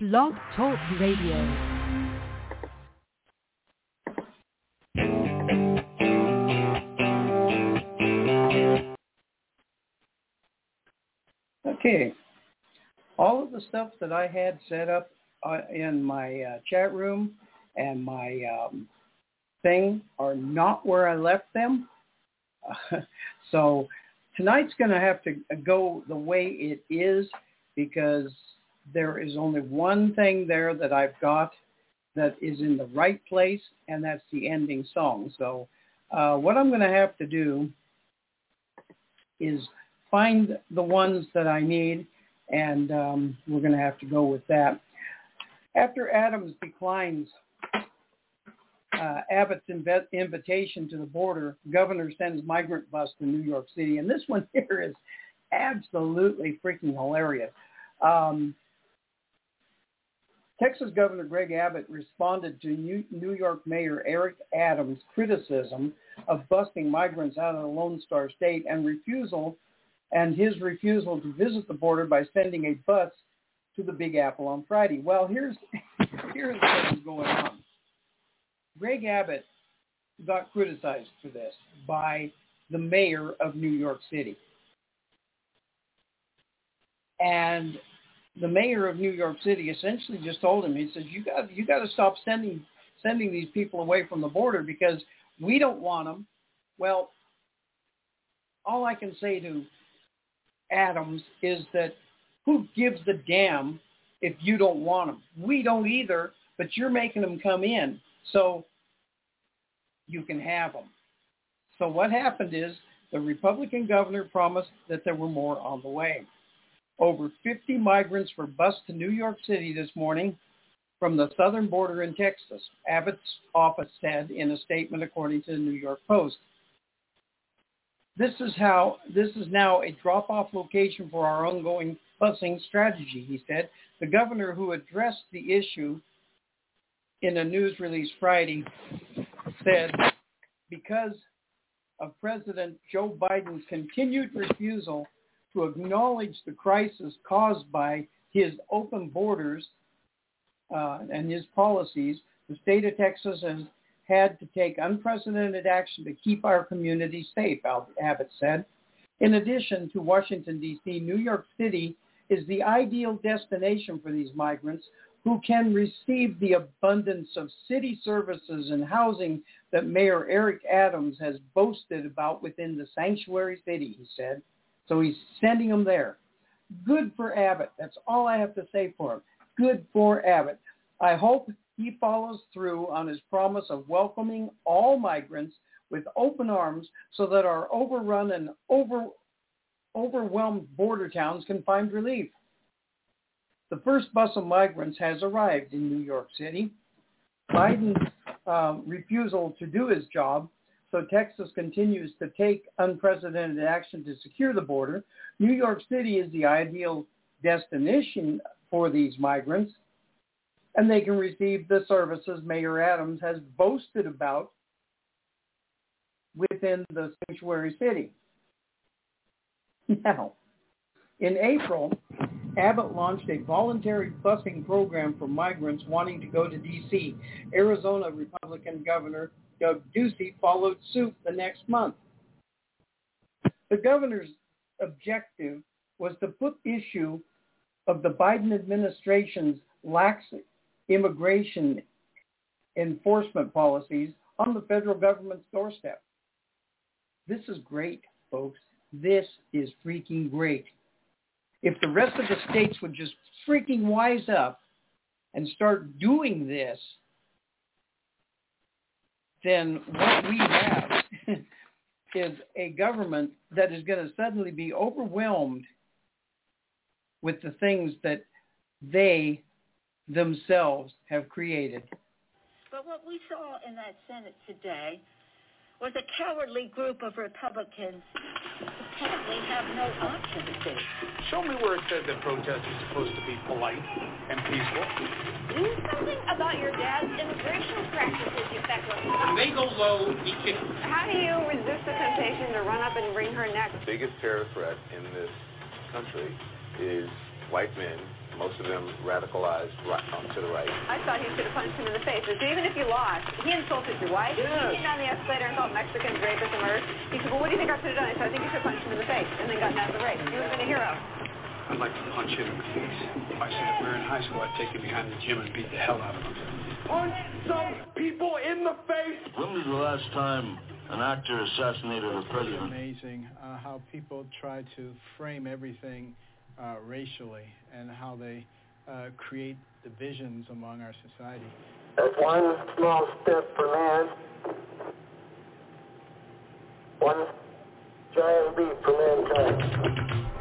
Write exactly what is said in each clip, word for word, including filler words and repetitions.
Blog Talk Radio. Okay, all of the stuff that I had set up uh, in my uh, chat room and my um, thing are not where I left them. Uh, so tonight's going to have to go the way it is because there is only one thing there that I've got that is in the right place, and that's the ending song. So uh, what I'm going to have to do is find the ones that I need, and um, we're going to have to go with that. After Adams declines uh, Abbott's inv- invitation to the border, governor sends migrant bus to New York City. And this one here is absolutely freaking hilarious. Um, Texas Governor Greg Abbott responded to New, New York Mayor Eric Adams' criticism of busing migrants out of the Lone Star State and refusal and his refusal to visit the border by sending a bus to the Big Apple on Friday. Well, here's here's what is going on. Greg Abbott got criticized for this by the mayor of New York City. And the mayor of New York City essentially just told him, he says, you got you got to stop sending sending these people away from the border because we don't want them. Well, all I can say to Adams is that who gives a damn if you don't want them? We don't either, but you're making them come in so you can have them. So what happened is the Republican governor promised that there were more on the way. Over fifty migrants were bused to New York City this morning from the southern border in Texas, Abbott's office said in a statement according to the New York Post. This is how this is now a drop-off location for our ongoing busing strategy, he said. The governor, who addressed the issue in a news release Friday, said, because of President Joe Biden's continued refusal to acknowledge the crisis caused by his open borders uh, and his policies, the state of Texas has had to take unprecedented action to keep our communities safe, Abbott said. In addition to Washington, D C, New York City is the ideal destination for these migrants who can receive the abundance of city services and housing that Mayor Eric Adams has boasted about within the sanctuary city, he said. So he's sending them there. Good for Abbott. That's all I have to say for him. Good for Abbott. I hope he follows through on his promise of welcoming all migrants with open arms so that our overrun and over, overwhelmed border towns can find relief. The first bus of migrants has arrived in New York City. Biden's um, refusal to do his job, so Texas continues to take unprecedented action to secure the border. New York City is the ideal destination for these migrants, and they can receive the services Mayor Adams has boasted about within the sanctuary city. Now, in April, Abbott launched a voluntary busing program for migrants wanting to go to D C. Arizona Republican Governor Doug Ducey followed suit the next month. The governor's objective was to put issue of the Biden administration's lax immigration enforcement policies on the federal government's doorstep. This is great, folks. This is freaking great. If the rest of the states would just freaking wise up and start doing this, then what we have is a government that is going to suddenly be overwhelmed with the things that they themselves have created. But what we saw in that Senate today was a cowardly group of Republicans who apparently have no option to see. Show me where it said that protest is supposed to be polite and peaceful. Do something about your dad's immigration practices, you feckless. When they go low, he can... How do you resist the temptation to run up and wring her neck? The biggest terror threat in this country is white men most of them radicalized right, um, to the right. I thought he should have punched him in the face. So even if you lost, he insulted your wife. Yes. He came down the escalator and called Mexicans rapists and murderers. He said, well, what do you think I should have done? I said, I think you should have punched him in the face and then gotten out of the race. He would have been a hero. I'd like to punch him in the face. If I said if we were in high school, I'd take him behind the gym and beat the hell out of him. Punch some people in the face! When was the last time an actor assassinated a president? It's amazing uh, how people try to frame everything uh, racially and how they uh, create divisions among our society. That's one small step for man, one giant leap for mankind.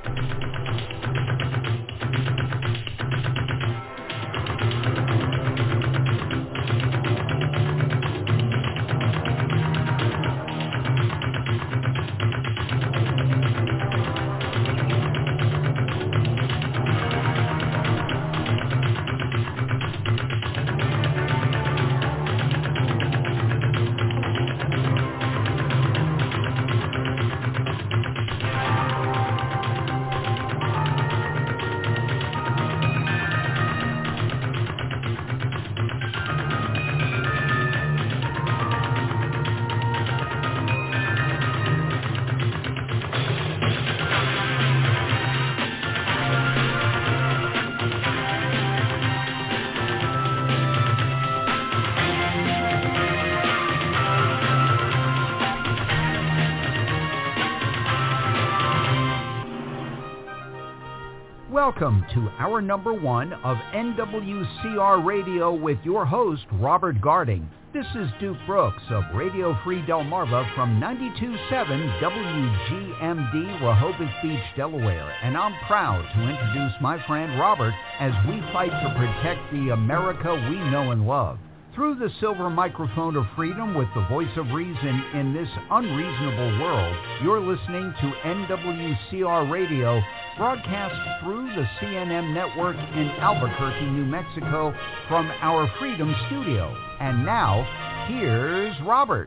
Welcome to hour number one of N W C R Radio with your host, Robert Garding. This is Duke Brooks of Radio Free Delmarva from ninety-two point seven W G M D, Rehoboth Beach, Delaware, and I'm proud to introduce my friend Robert as we fight to protect the America we know and love. Through the silver microphone of freedom with the voice of reason in this unreasonable world, you're listening to N W C R Radio, broadcast through the C N M network in Albuquerque, New Mexico, from our Freedom Studio. And now, here's Robert.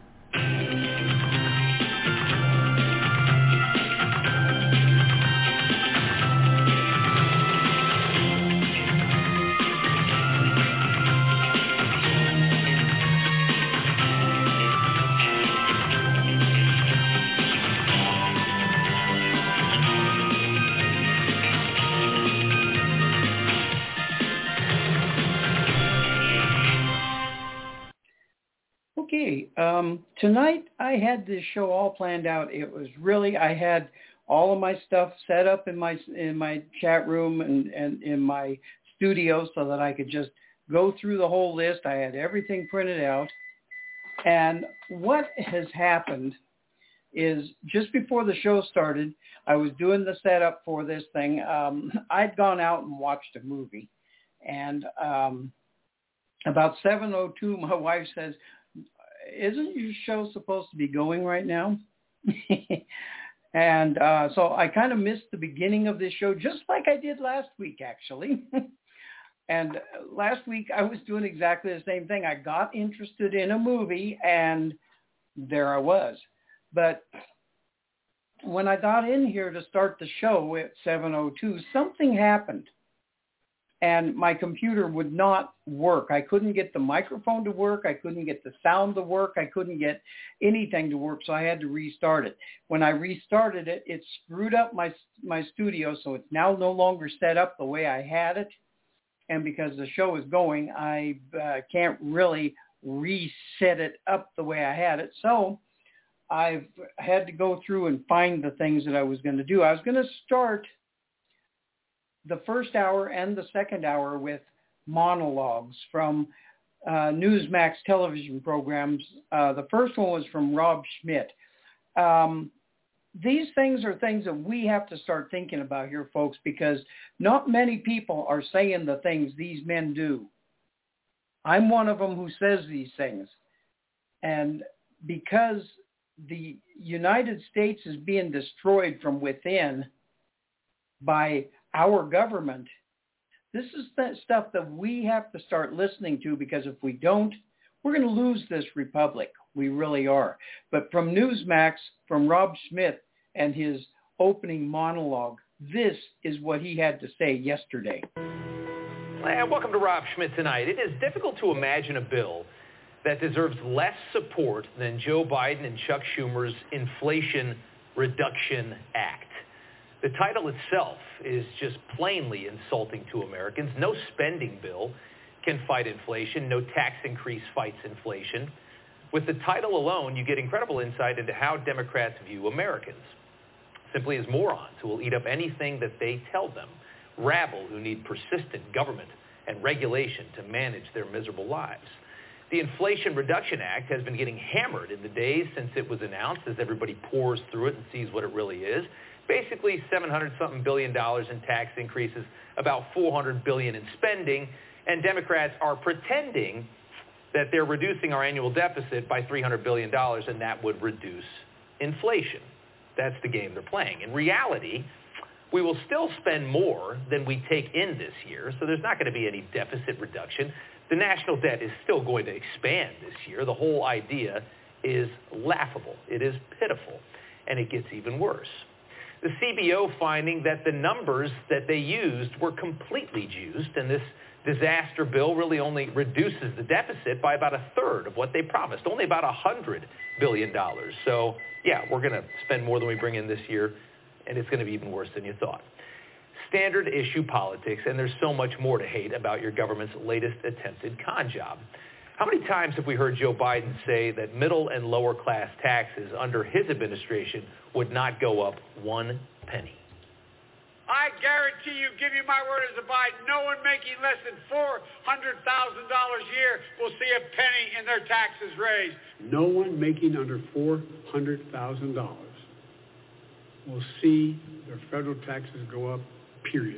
Okay, um, tonight I had this show all planned out. It was really, I had all of my stuff set up in my in my chat room and, and in my studio so that I could just go through the whole list. I had everything printed out. And what has happened is just before the show started, I was doing the setup for this thing. Um, I'd gone out and watched a movie. And um, about seven oh two, my wife says, isn't your show supposed to be going right now? And uh, so I kind of missed the beginning of this show, just like I did last week, actually. And last week I was doing exactly the same thing. I got interested in a movie, and there I was. But when I got in here to start the show at seven oh two, something happened. And my computer would not work. I couldn't get the microphone to work. I couldn't get the sound to work. I couldn't get anything to work, so I had to restart it. When I restarted it, it screwed up my my studio, so it's now no longer set up the way I had it. And because the show is going, I uh, can't really reset it up the way I had it. So I've had to go through and find the things that I was going to do. I was going to start the first hour and the second hour with monologues from uh, Newsmax television programs. Uh, the first one was from Rob Schmidt. Um, these things are things that we have to start thinking about here, folks, because not many people are saying the things these men do. I'm one of them who says these things. And because the United States is being destroyed from within by our government, this is the stuff that we have to start listening to, because if we don't, we're going to lose this republic. We really are. But from Newsmax, from Rob Schmidt and his opening monologue, this is what he had to say yesterday. And welcome to Rob Schmidt Tonight. It is difficult to imagine a bill that deserves less support than Joe Biden and Chuck Schumer's Inflation Reduction Act. The title itself is just plainly insulting to Americans. No spending bill can fight inflation. No tax increase fights inflation. With the title alone, you get incredible insight into how Democrats view Americans. Simply as morons who will eat up anything that they tell them. Rabble who need persistent government and regulation to manage their miserable lives. The Inflation Reduction Act has been getting hammered in the days since it was announced as everybody pours through it and sees what it really is. Basically seven hundred something billion dollars in tax increases, about four hundred billion in spending, and Democrats are pretending that they're reducing our annual deficit by three hundred billion dollars and that would reduce inflation. That's the game they're playing. In reality, we will still spend more than we take in this year, so there's not going to be any deficit reduction. The national debt is still going to expand this year. The whole idea is laughable. It is pitiful, and it gets even worse. The C B O finding that the numbers that they used were completely juiced, and this disaster bill really only reduces the deficit by about a third of what they promised, only about one hundred billion dollars. So, yeah, we're going to spend more than we bring in this year, and it's going to be even worse than you thought. Standard issue politics, and there's so much more to hate about your government's latest attempted con job. How many times have we heard Joe Biden say that middle and lower class taxes under his administration would not go up one penny? I guarantee you, give you my word as a Biden, no one making less than four hundred thousand dollars a year will see a penny in their taxes raised. No one making under four hundred thousand dollars will see their federal taxes go up, period.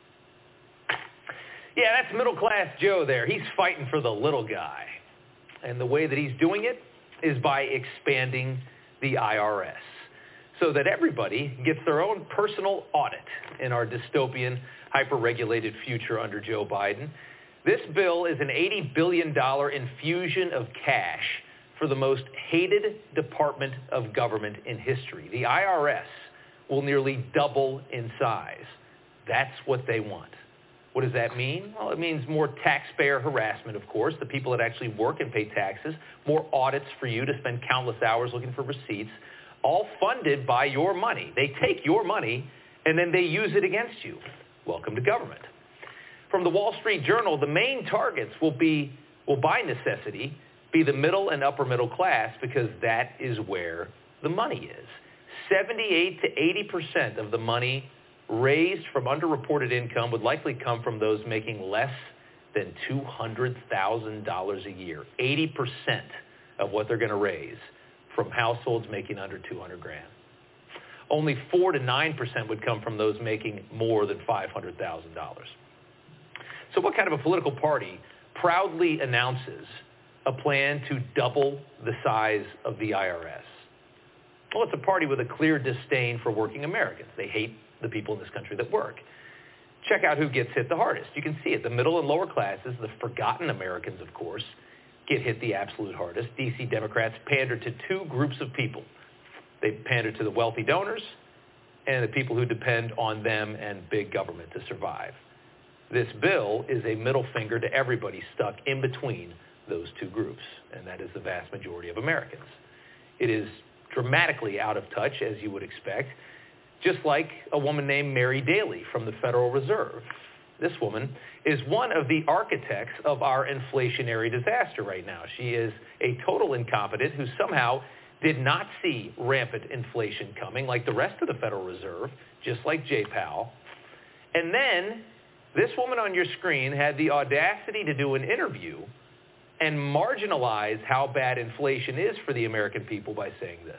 Yeah, that's middle-class Joe there. He's fighting for the little guy. And the way that he's doing it is by expanding the I R S so that everybody gets their own personal audit in our dystopian, hyper-regulated future under Joe Biden. This bill is an eighty billion dollars infusion of cash for the most hated department of government in history. The I R S will nearly double in size. That's what they want. What does that mean? Well, it means more taxpayer harassment, of course, the people that actually work and pay taxes, more audits for you to spend countless hours looking for receipts, all funded by your money. They take your money and then they use it against you. Welcome to government. From the Wall Street Journal, the main targets will be, will by necessity, be the middle and upper middle class because that is where the money is. seventy-eight to eighty percent of the money raised from underreported income would likely come from those making less than two hundred thousand dollars a year. eighty percent of what they're going to raise from households making under two hundred grand. Only four to nine percent would come from those making more than five hundred thousand dollars. So what kind of a political party proudly announces a plan to double the size of the I R S? Well, it's a party with a clear disdain for working Americans. They hate the people in this country that work. Check out who gets hit the hardest. You can see it. The middle and lower classes, the forgotten Americans, of course, get hit the absolute hardest. D C Democrats pander to two groups of people. They pander to the wealthy donors and the people who depend on them and big government to survive. This bill is a middle finger to everybody stuck in between those two groups, and that is the vast majority of Americans. It is dramatically out of touch, as you would expect, just like a woman named Mary Daly from the Federal Reserve. This woman is one of the architects of our inflationary disaster right now. She is a total incompetent who somehow did not see rampant inflation coming like the rest of the Federal Reserve, just like Jay Powell. And then this woman on your screen had the audacity to do an interview and marginalize how bad inflation is for the American people by saying this.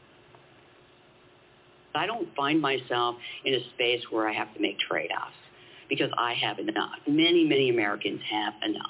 I don't find myself in a space where I have to make trade-offs because I have enough. Many, many Americans have enough.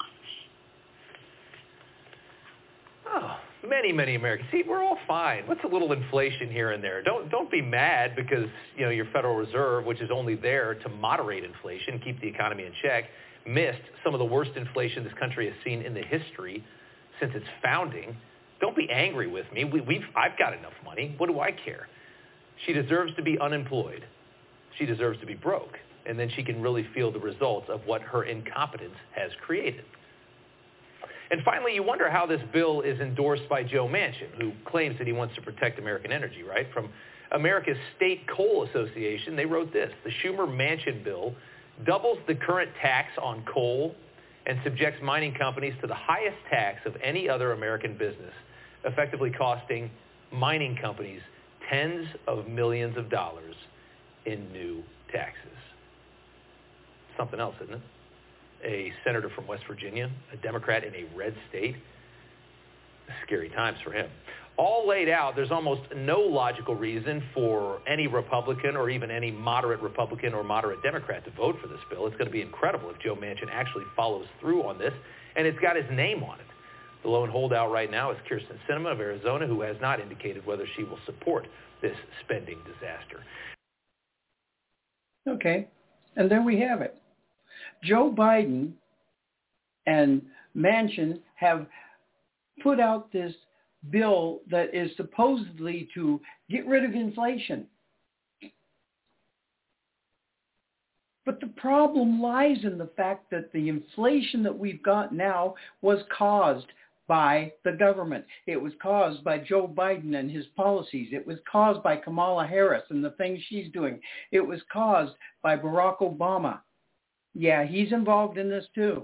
Oh, many, many Americans. See, we're all fine. What's a little inflation here and there? Don't don't be mad because, you know, your Federal Reserve, which is only there to moderate inflation, keep the economy in check, missed some of the worst inflation this country has seen in the history since its founding. Don't be angry with me. We, we've I've got enough money. What do I care? She deserves to be unemployed. She deserves to be broke. and then she can really feel the results of what her incompetence has created. And finally, you wonder how this bill is endorsed by Joe Manchin, who claims that he wants to protect American energy, right? From America's State Coal Association, they wrote this: the Schumer-Manchin bill doubles the current tax on coal and subjects mining companies to the highest tax of any other American business, effectively costing mining companies tens of millions of dollars in new taxes. Something else, isn't it? A senator from West Virginia, a Democrat in a red state. Scary times for him. All laid out, there's almost no logical reason for any Republican or even any moderate Republican or moderate Democrat to vote for this bill. It's going to be incredible if Joe Manchin actually follows through on this, and it's got his name on it. The lone holdout right now is Kyrsten Sinema of Arizona, who has not indicated whether she will support this spending disaster. Okay, and there we have it. Joe Biden and Manchin have put out this bill that is supposedly to get rid of inflation. But the problem lies in the fact that the inflation that we've got now was caused by the government. It was caused by Joe Biden and his policies. It was caused by Kamala Harris and the things she's doing. It was caused by Barack Obama. Yeah, he's involved in this too.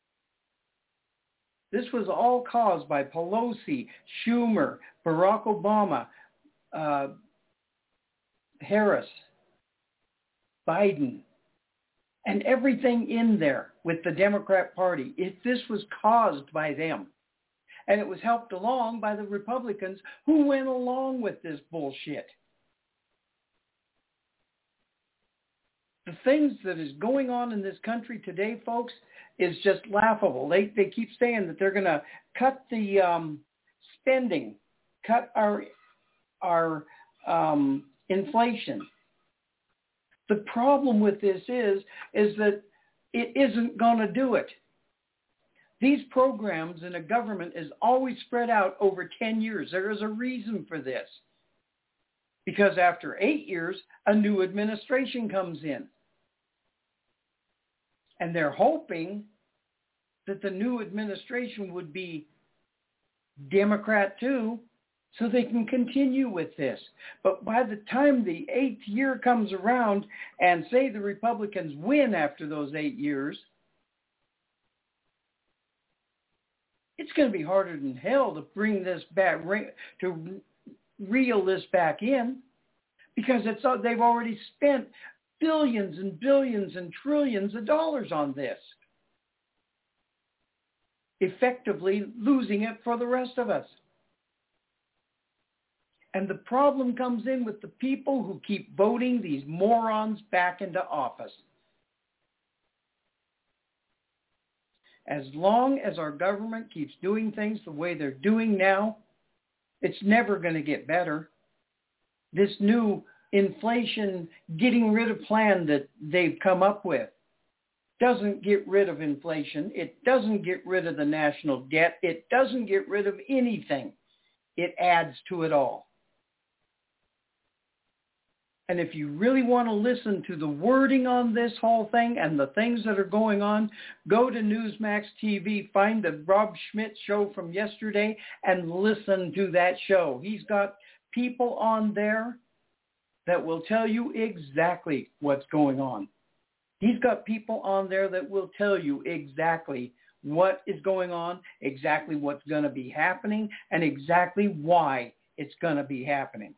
This was all caused by Pelosi, Schumer, Barack Obama, uh, Harris, Biden, and everything in there with the Democrat Party. If this was caused by them. And it was helped along by the Republicans who went along with this bullshit. The things that is going on in this country today, folks, is just laughable. They they keep saying that they're going to cut the um, spending, cut our our um, inflation. The problem with this is is that it isn't going to do it. These programs in a government is always spread out over ten years. There is a reason for this. Because after eight years, a new administration comes in. And they're hoping that the new administration would be Democrat too, so they can continue with this. But by the time the eighth year comes around and say the Republicans win after those eight years, it's going to be harder than hell to bring this back, to reel this back in, because it's they've already spent billions and billions and trillions of dollars on this, effectively losing it for the rest of us. And the problem comes in with the people who keep voting these morons back into office. As long as our government keeps doing things the way they're doing now, it's never going to get better. This new inflation getting rid of plan that they've come up with doesn't get rid of inflation. It doesn't get rid of the national debt. It doesn't get rid of anything. It adds to it all. And if you really want to listen to the wording on this whole thing and the things that are going on, go to Newsmax T V, find the Rob Schmidt show from yesterday, and listen to that show. He's got people on there that will tell you exactly what's going on. He's got people on there that will tell you exactly what is going on, exactly what's going to be happening, and exactly why it's going to be happening.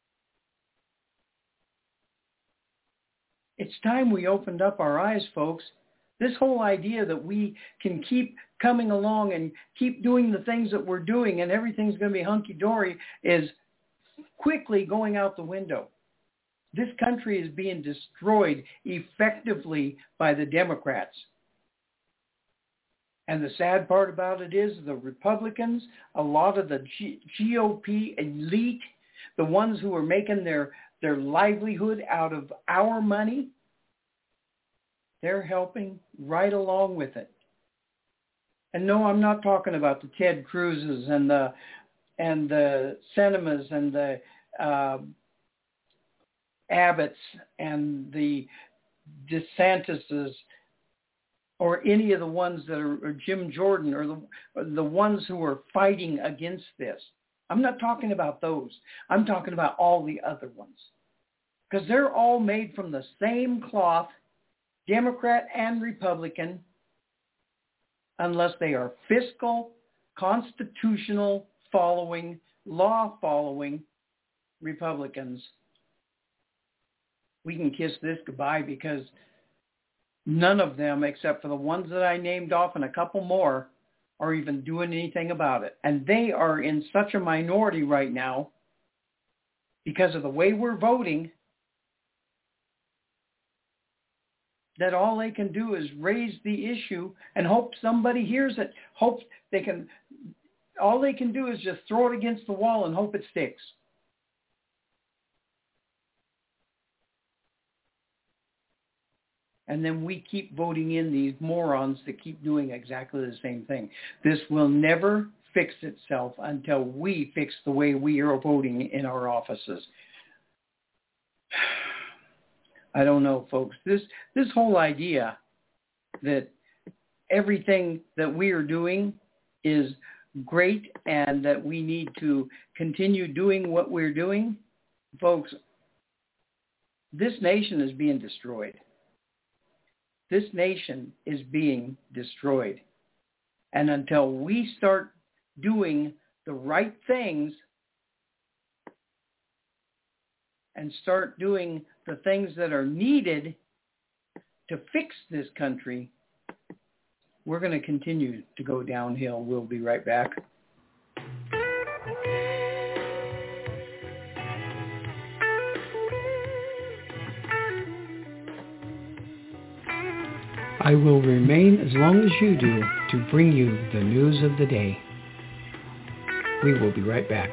It's time we opened up our eyes, folks. This whole idea that we can keep coming along and keep doing the things that we're doing and everything's going to be hunky-dory is quickly going out the window. This country is being destroyed effectively by the Democrats. And the sad part about it is the Republicans, a lot of the G- GOP elite, the ones who are making their, their livelihood out of our money, they're helping right along with it. And no, I'm not talking about the Ted Cruzes and the and the Sinemas and the uh, Abbotts and the DeSantis's or any of the ones that are or Jim Jordan or the, or the ones who are fighting against this. I'm not talking about those. I'm talking about all the other ones. Because they're all made from the same cloth, Democrat and Republican, unless they are fiscal, constitutional following, law following Republicans. We can kiss this goodbye because none of them, except for the ones that I named off and a couple more, are even doing anything about it. And they are in such a minority right now because of the way we're voting that all they can do is raise the issue and hope somebody hears it. Hope they can, all they can do is just throw it against the wall and hope it sticks. And then we keep voting in these morons that keep doing exactly the same thing. This will never fix itself until we fix the way we are voting in our offices. I don't know, folks. This this whole idea that everything that we are doing is great and that we need to continue doing what we're doing, folks, this nation is being destroyed. This nation is being destroyed. And until we start doing the right things and start doing the things that are needed to fix this country, we're going to continue to go downhill. We'll be right back. I will remain as long as you do to bring you the news of the day. We will be right back.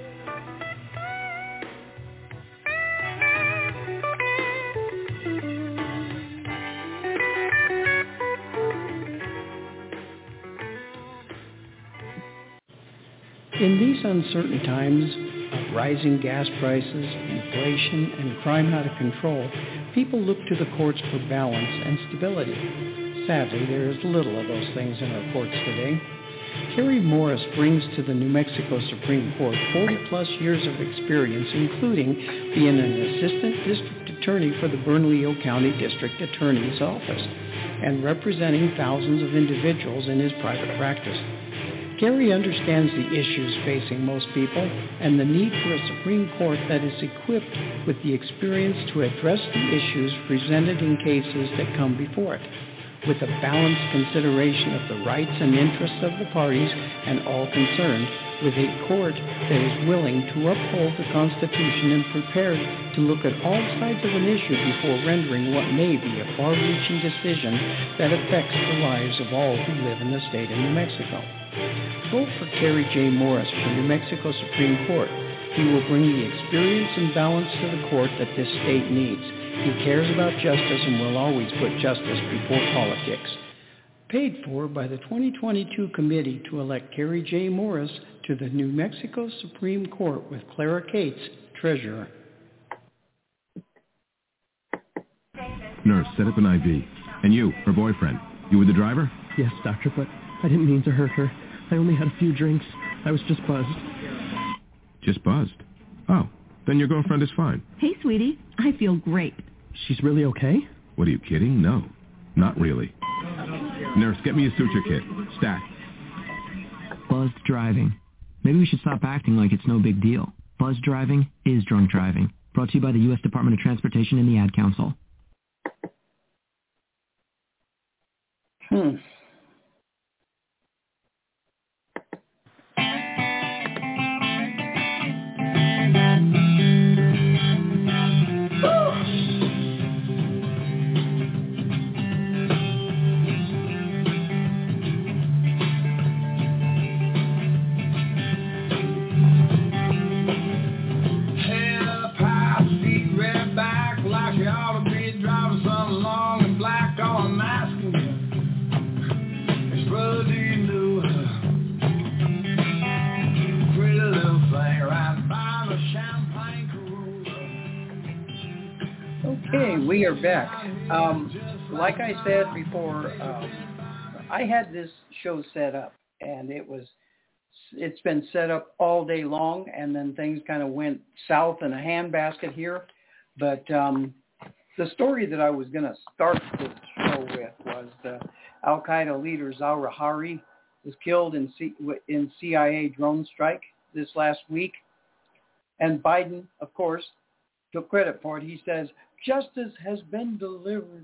In these uncertain times of rising gas prices, inflation, and crime out of control, people look to the courts for balance and stability. Sadly, there is little of those things in our courts today. Carrie Morris brings to the New Mexico Supreme Court forty-plus years of experience, including being an assistant district attorney for the Bernalillo County District Attorney's Office and representing thousands of individuals in his private practice. Gary understands the issues facing most people and the need for a Supreme Court that is equipped with the experience to address the issues presented in cases that come before it, with a balanced consideration of the rights and interests of the parties and all concerned, with a court that is willing to uphold the Constitution and prepared to look at all sides of an issue before rendering what may be a far-reaching decision that affects the lives of all who live in the state of New Mexico. Vote for Carrie J. Morris for New Mexico Supreme Court. He will bring the experience and balance to the court that this state needs. He cares about justice and will always put justice before politics. Paid for by the twenty twenty-two committee to elect Carrie J. Morris to the New Mexico Supreme Court with Clara Cates, Treasurer. Nurse, set up an I V. And you, her boyfriend, you were the driver? Yes, doctor, but I didn't mean to hurt her. I only had a few drinks. I was just buzzed. Just buzzed? Oh, then your girlfriend is fine. Hey, sweetie. I feel great. She's really okay? What, are you kidding? No, not really. Nurse, get me a suture kit. Stat. Buzzed driving. Maybe we should stop acting like it's no big deal. Buzzed driving is drunk driving. Brought to you by the U S Department of Transportation and the Ad Council. Hmm. And we are back. Um, like I said before, um, I had this show set up, and it was, it's been set up all day long, and then things kind of went south in a handbasket here. But um, the story that I was going to start this show with was the Al-Qaeda leader Zawahiri was killed in, C- in C I A drone strike this last week. And Biden, of course, took credit for it. He says, justice has been delivered.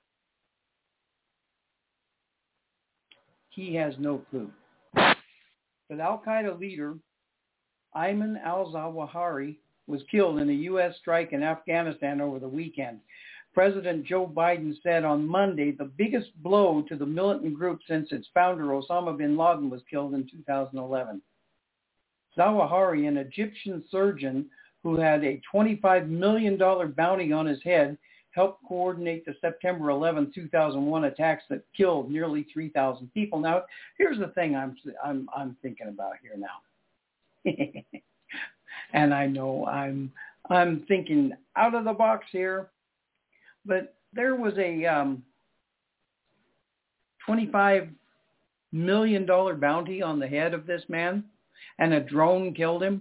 He has no clue. But Al-Qaeda leader Ayman al-Zawahiri was killed in a U S strike in Afghanistan over the weekend. President Joe Biden said on Monday the biggest blow to the militant group since its founder Osama bin Laden was killed in two thousand eleven. Zawahiri, an Egyptian surgeon who had a twenty-five million dollars bounty on his head, helped coordinate the September eleventh, two thousand one attacks that killed nearly three thousand people. Now, here's the thing I'm I'm I'm thinking about here now. And I know I'm I'm thinking out of the box here, but there was a um, twenty-five million dollars bounty on the head of this man, and a drone killed him.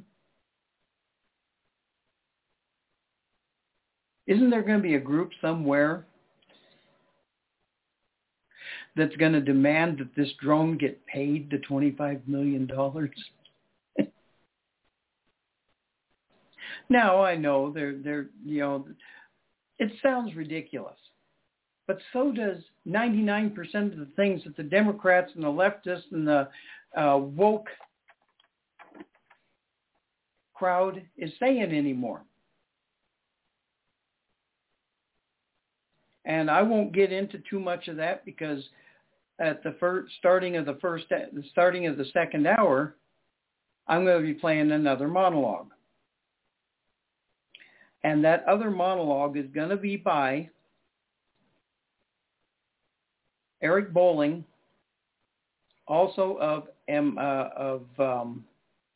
Isn't there going to be a group somewhere that's going to demand that this drone get paid the twenty-five million dollars? Now, I know they're, they're, you know, it sounds ridiculous, but so does ninety-nine percent of the things that the Democrats and the leftists and the uh, woke crowd is saying anymore. And I won't get into too much of that because at the first, starting of the first, the starting of the second hour, I'm going to be playing another monologue. And that other monologue is going to be by Eric Bolling, also of M, uh, of um,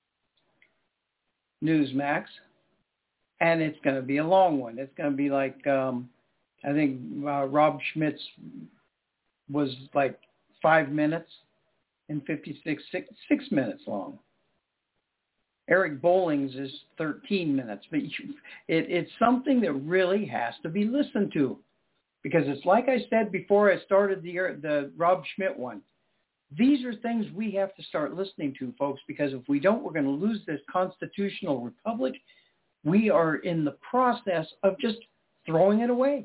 Newsmax, and it's going to be a long one. It's going to be like um, I think uh, Rob Schmidt's was like five minutes and fifty-six six, six minutes long. Eric Bolling's is thirteen minutes, but you, it, it's something that really has to be listened to, because it's like I said before I started the the Rob Schmidt one. These are things we have to start listening to, folks, because if we don't, we're going to lose this constitutional republic. We are in the process of just throwing it away.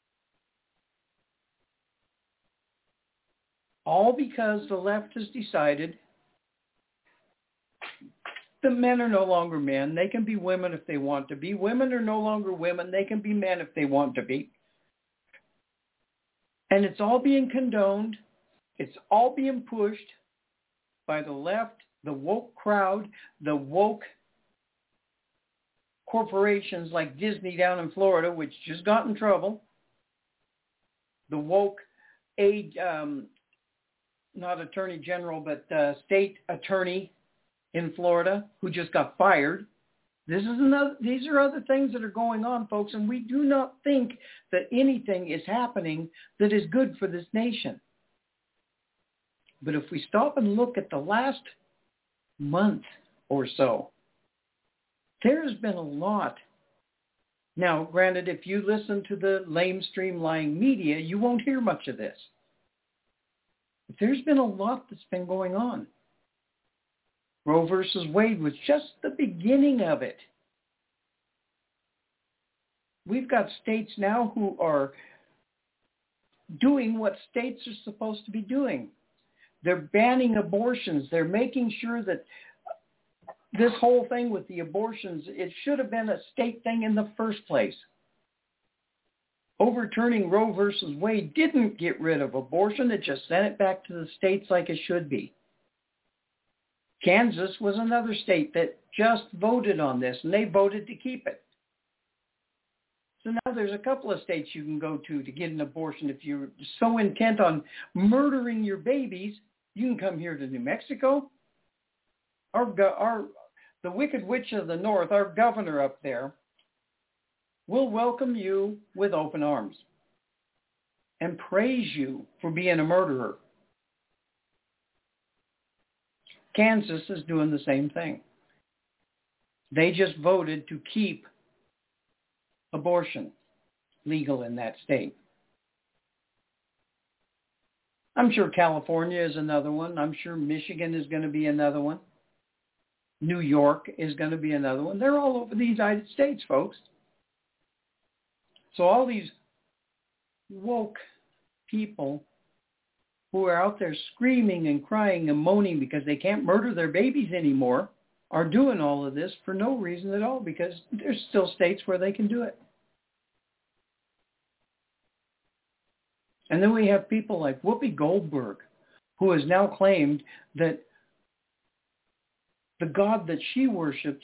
All because the left has decided the men are no longer men. They can be women if they want to be. Women are no longer women. They can be men if they want to be. And it's all being condoned. It's all being pushed by the left, the woke crowd, the woke corporations like Disney down in Florida, which just got in trouble. The woke aid, um, not attorney general, but uh, state attorney in Florida, who just got fired. This is another, these are other things that are going on, folks, and we do not think that anything is happening that is good for this nation. But if we stop and look at the last month or so, there has been a lot. Now, granted, if you listen to the lamestream lying media, you won't hear much of this. But there's been a lot that's been going on. Roe versus Wade was just the beginning of it. We've got states now who are doing what states are supposed to be doing. They're banning abortions. They're making sure that this whole thing with the abortions, it should have been a state thing in the first place. Overturning Roe versus Wade didn't get rid of abortion. It just sent it back to the states like it should be. Kansas was another state that just voted on this, and they voted to keep it. So now there's a couple of states you can go to to get an abortion. If you're so intent on murdering your babies, you can come here to New Mexico. Our, our, the Wicked Witch of the North, our governor up there, will welcome you with open arms and praise you for being a murderer. Kansas is doing the same thing. They just voted to keep abortion legal in that state. I'm sure California is another one. I'm sure Michigan is going to be another one. New York is going to be another one. They're all over the United States, folks. So all these woke people who are out there screaming and crying and moaning because they can't murder their babies anymore are doing all of this for no reason at all, because there's still states where they can do it. And then we have people like Whoopi Goldberg, who has now claimed that the God that she worships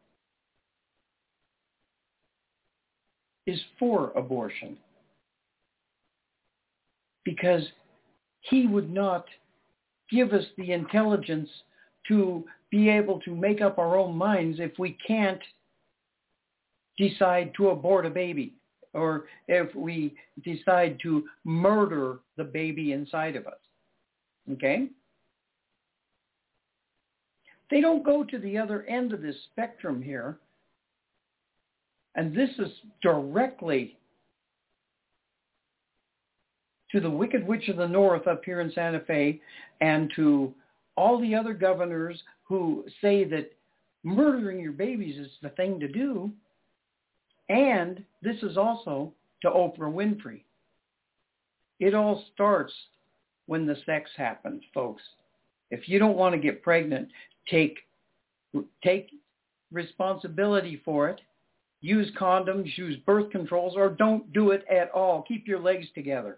is for abortion, because he would not give us the intelligence to be able to make up our own minds if we can't decide to abort a baby, or if we decide to murder the baby inside of us. Okay? They don't go to the other end of this spectrum here. And this is directly to the Wicked Witch of the North up here in Santa Fe, and to all the other governors who say that murdering your babies is the thing to do. And this is also to Oprah Winfrey. It all starts when the sex happens, folks. If you don't want to get pregnant, take take responsibility for it. Use condoms, use birth controls, or don't do it at all. Keep your legs together.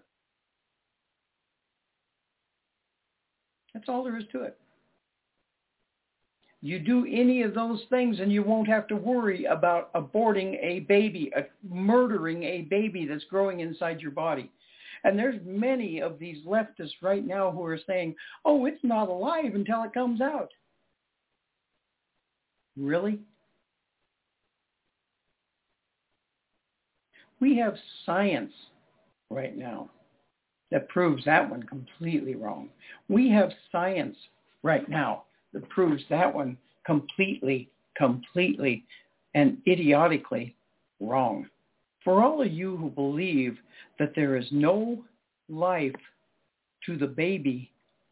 That's all there is to it. You do any of those things and you won't have to worry about aborting a baby, uh, murdering a baby that's growing inside your body. And there's many of these leftists right now who are saying, oh, it's not alive until it comes out. Really? We have science right now that proves that one completely wrong. We have science right now that proves that one completely, completely, and idiotically wrong. For all of you who believe that there is no life to the baby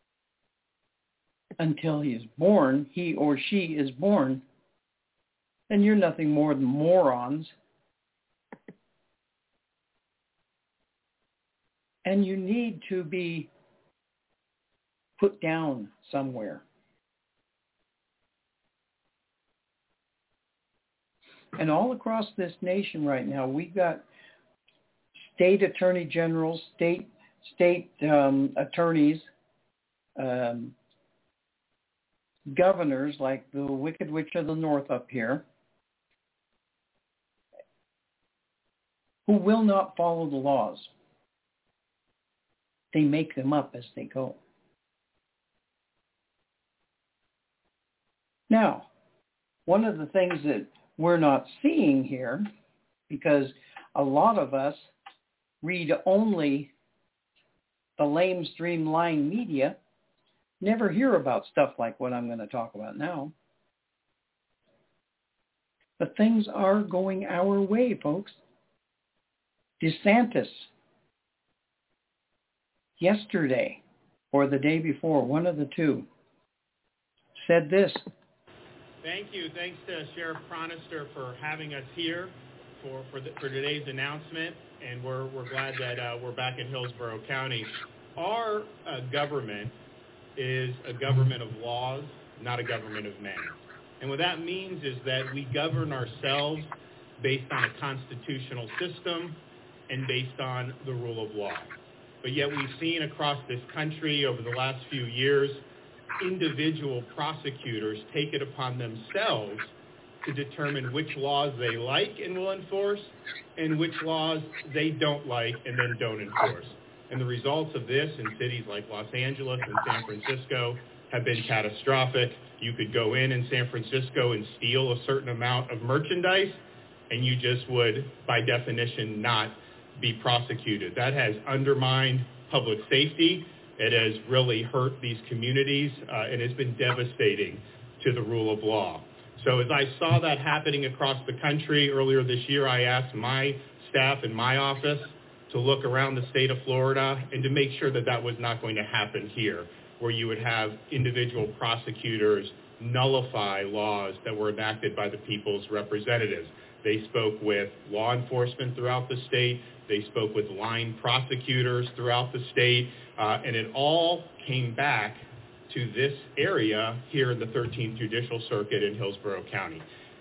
until he is born, he or she is born, then you're nothing more than morons. And you need to be put down somewhere. And all across this nation right now, we've got state attorney generals, state state um, attorneys, um, governors like the Wicked Witch of the North up here, who will not follow the laws. They make them up as they go. Now, one of the things that we're not seeing here, because a lot of us read only the lamestream lying media, never hear about stuff like what I'm going to talk about now. But things are going our way, folks. DeSantis, yesterday or the day before, one of the two, said this. Thank you. Thanks to Sheriff Chronister for having us here for for, the, for today's announcement, and we're we're glad that uh, we're back in Hillsborough County. Our uh, government is a government of laws, not a government of men. And what that means is that we govern ourselves based on a constitutional system and based on the rule of law. But yet we've seen across this country over the last few years individual prosecutors take it upon themselves to determine which laws they like and will enforce and which laws they don't like and then don't enforce. And the results of this in cities like Los Angeles and San Francisco have been catastrophic. You could go in in San Francisco and steal a certain amount of merchandise, and you just would, by definition, not be prosecuted. That has undermined public safety. It has really hurt these communities, uh, and it's been devastating to the rule of law. So as I saw that happening across the country earlier this year, I asked my staff in my office to look around the state of Florida and to make sure that that was not going to happen here, where you would have individual prosecutors nullify laws that were enacted by the people's representatives. They spoke with law enforcement throughout the state. They spoke with line prosecutors throughout the state, uh, and it all came back to this area here in the thirteenth Judicial Circuit in Hillsborough County.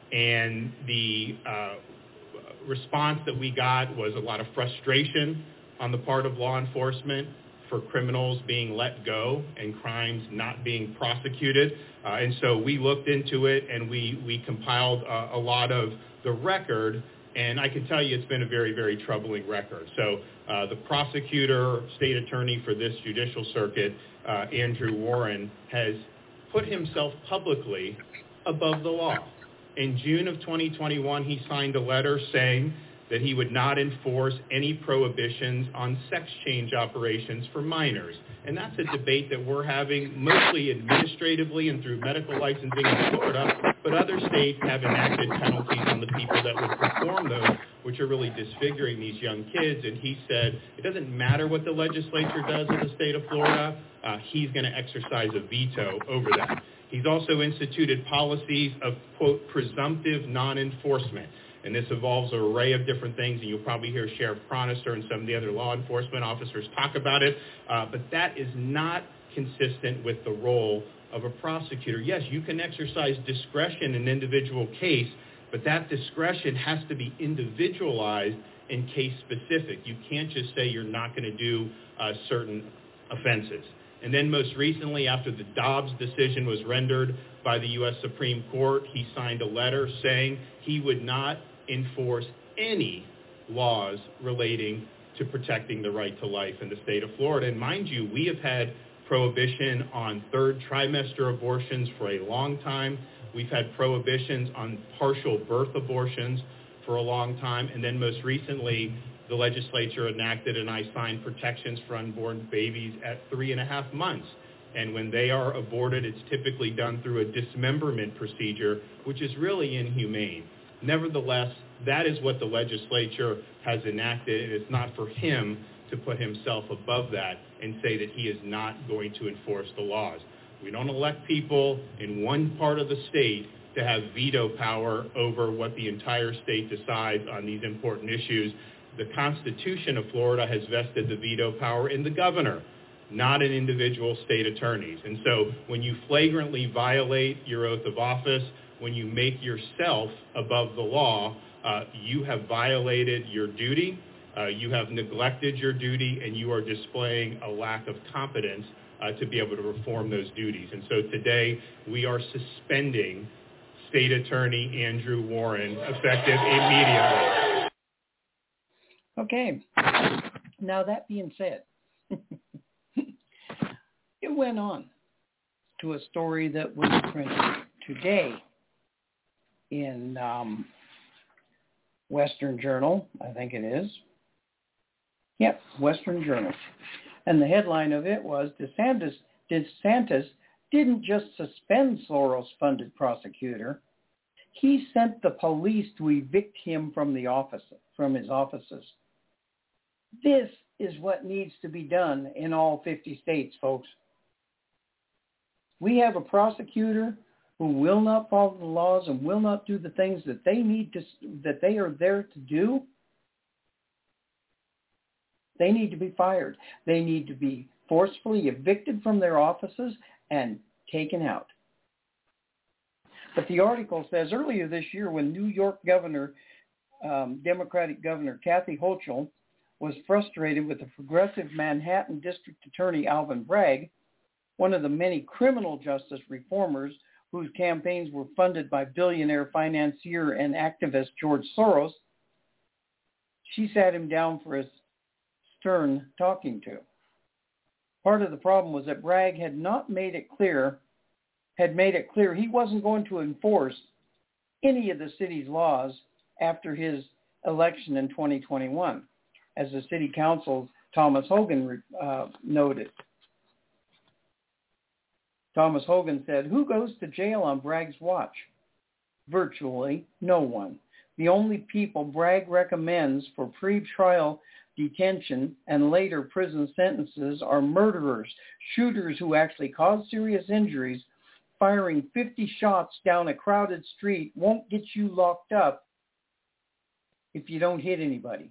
And the uh, response that we got was a lot of frustration on the part of law enforcement for criminals being let go and crimes not being prosecuted. Uh, and so we looked into it, and we, we compiled uh, a lot of the record, and I can tell you it's been a very, very troubling record. So uh, the prosecutor, state attorney for this judicial circuit, uh, Andrew Warren, has put himself publicly above the law. In June of twenty twenty-one, he signed a letter saying that he would not enforce any prohibitions on sex change operations for minors. And that's a debate that we're having mostly administratively and through medical licensing in Florida, but other states have enacted penalties on the people that would perform those, which are really disfiguring these young kids. And he said it doesn't matter what the legislature does in the state of Florida, uh, he's going to exercise a veto over that. He's also instituted policies of, quote, presumptive non-enforcement. And this involves an array of different things, and you'll probably hear Sheriff Chronister and some of the other law enforcement officers talk about it. Uh, but that is not consistent with the role of a prosecutor. Yes, you can exercise discretion in an individual case, but that discretion has to be individualized and case specific. You can't just say you're not going to do uh, certain offenses. And then most recently, after the Dobbs decision was rendered by the U S Supreme Court, he signed a letter saying he would not enforce any laws relating to protecting the right to life in the state of Florida. And mind you, we have had prohibition on third trimester abortions for a long time. We've had prohibitions on partial birth abortions for a long time. And then most recently, the legislature enacted and I signed protections for unborn babies at three and a half months. And when they are aborted, it's typically done through a dismemberment procedure, which is really inhumane. Nevertheless, that is what the legislature has enacted, and it's not for him to put himself above that and say that he is not going to enforce the laws. We don't elect people in one part of the state to have veto power over what the entire state decides on these important issues. The Constitution of Florida has vested the veto power in the governor, not in individual state attorneys. And so when you flagrantly violate your oath of office, when you make yourself above the law, uh, you have violated your duty, uh, you have neglected your duty, and you are displaying a lack of competence uh, to be able to perform those duties. And so today we are suspending State Attorney Andrew Warren effective immediately. Okay. Now that being said, it went on to a story that was printed today in um, Western Journal, I think it is. Yep, Western Journal. And the headline of it was, DeSantis, DeSantis didn't just suspend Soros-funded prosecutor, he sent the police to evict him from the office, from his offices. This is what needs to be done in all fifty states, folks. We have a prosecutor who will not follow the laws and will not do the things that they need to, that they are there to do. They need to be fired. They need to be forcefully evicted from their offices and taken out. But the article says earlier this year when New York Governor, um, Democratic Governor Kathy Hochul was frustrated with the progressive Manhattan District Attorney Alvin Bragg, one of the many criminal justice reformers whose campaigns were funded by billionaire financier and activist George Soros, she sat him down for a stern talking to. Part of the problem was that Bragg had not made it clear, had made it clear he wasn't going to enforce any of the city's laws after his election in twenty twenty-one, as the city council's Thomas Hogan uh, noted. Thomas Hogan said, "Who goes to jail on Bragg's watch? Virtually no one. The only people Bragg recommends for pre-trial detention and later prison sentences are murderers, shooters who actually cause serious injuries. Firing fifty shots down a crowded street won't get you locked up if you don't hit anybody.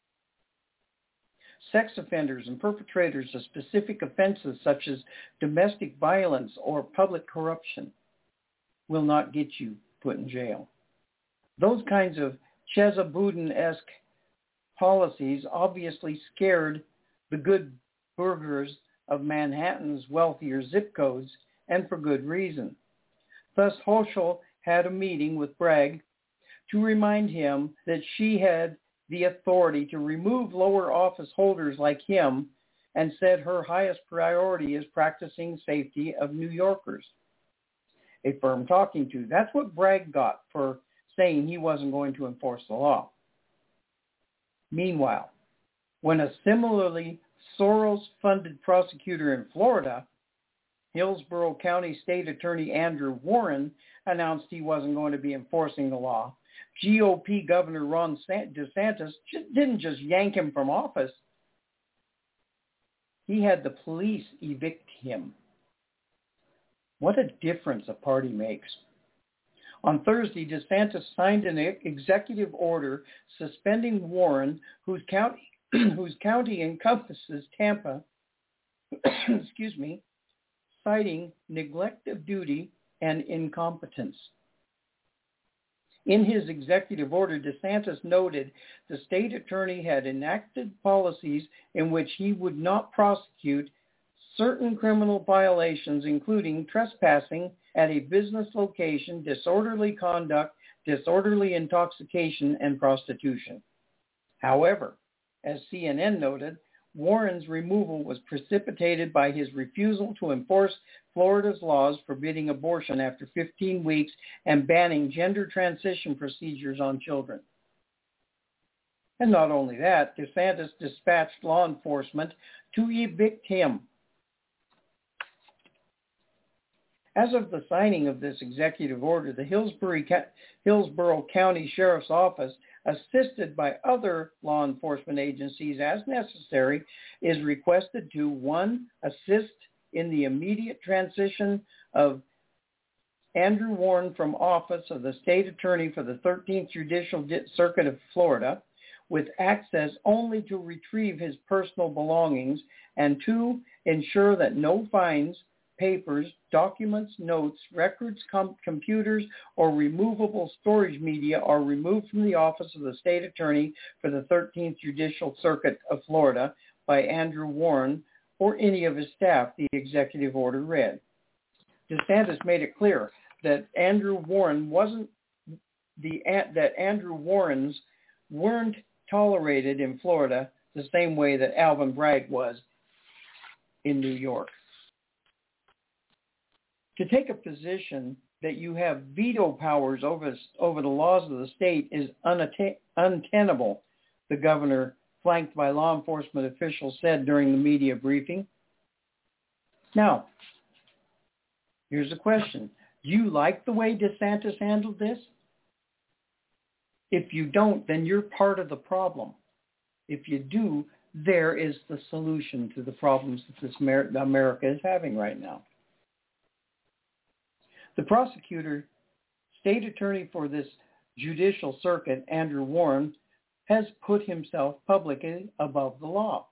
Sex offenders and perpetrators of specific offenses such as domestic violence or public corruption will not get you put in jail." Those kinds of Chesa Boudin-esque policies obviously scared the good burghers of Manhattan's wealthier zip codes, and for good reason. Thus, Hochul had a meeting with Bragg to remind him that she had the authority to remove lower office holders like him, and said her highest priority is practicing safety of New Yorkers. A firm talking to. That's what Bragg got for saying he wasn't going to enforce the law. Meanwhile, when a similarly Soros-funded prosecutor in Florida, Hillsborough County State Attorney Andrew Warren, announced he wasn't going to be enforcing the law, G O P Governor Ron DeSantis didn't just yank him from office. He had the police evict him. What a difference a party makes. On Thursday, DeSantis signed an executive order suspending Warren, whose county, whose county encompasses Tampa, excuse me, citing neglect of duty and incompetence. In his executive order, DeSantis noted the state attorney had enacted policies in which he would not prosecute certain criminal violations, including trespassing at a business location, disorderly conduct, disorderly intoxication, and prostitution. However, as C N N noted, Warren's removal was precipitated by his refusal to enforce Florida's laws forbidding abortion after fifteen weeks and banning gender transition procedures on children. And not only that, DeSantis dispatched law enforcement to evict him. As of the signing of this executive order, the Hillsborough, Hillsborough County Sheriff's Office, assisted by other law enforcement agencies as necessary, is requested to, one, assist in the immediate transition of Andrew Warren from office of the state attorney for the thirteenth Judicial Circuit of Florida, with access only to retrieve his personal belongings, and two, ensure that no fines, papers, documents, notes, records, com- computers, or removable storage media are removed from the office of the state attorney for the thirteenth Judicial Circuit of Florida by Andrew Warren or any of his staff, the executive order read. DeSantis made it clear that Andrew Warren wasn't the that Andrew Warrens weren't tolerated in Florida the same way that Alvin Bragg was in New York. To take a position that you have veto powers over, over the laws of the state is unatta- untenable, the governor, flanked by law enforcement officials, said during the media briefing. Now, here's a question. Do you like the way DeSantis handled this? If you don't, then you're part of the problem. If you do, there is the solution to the problems that this Amer- America is having right now. The prosecutor, state attorney for this judicial circuit, Andrew Warren, has put himself publicly above the law.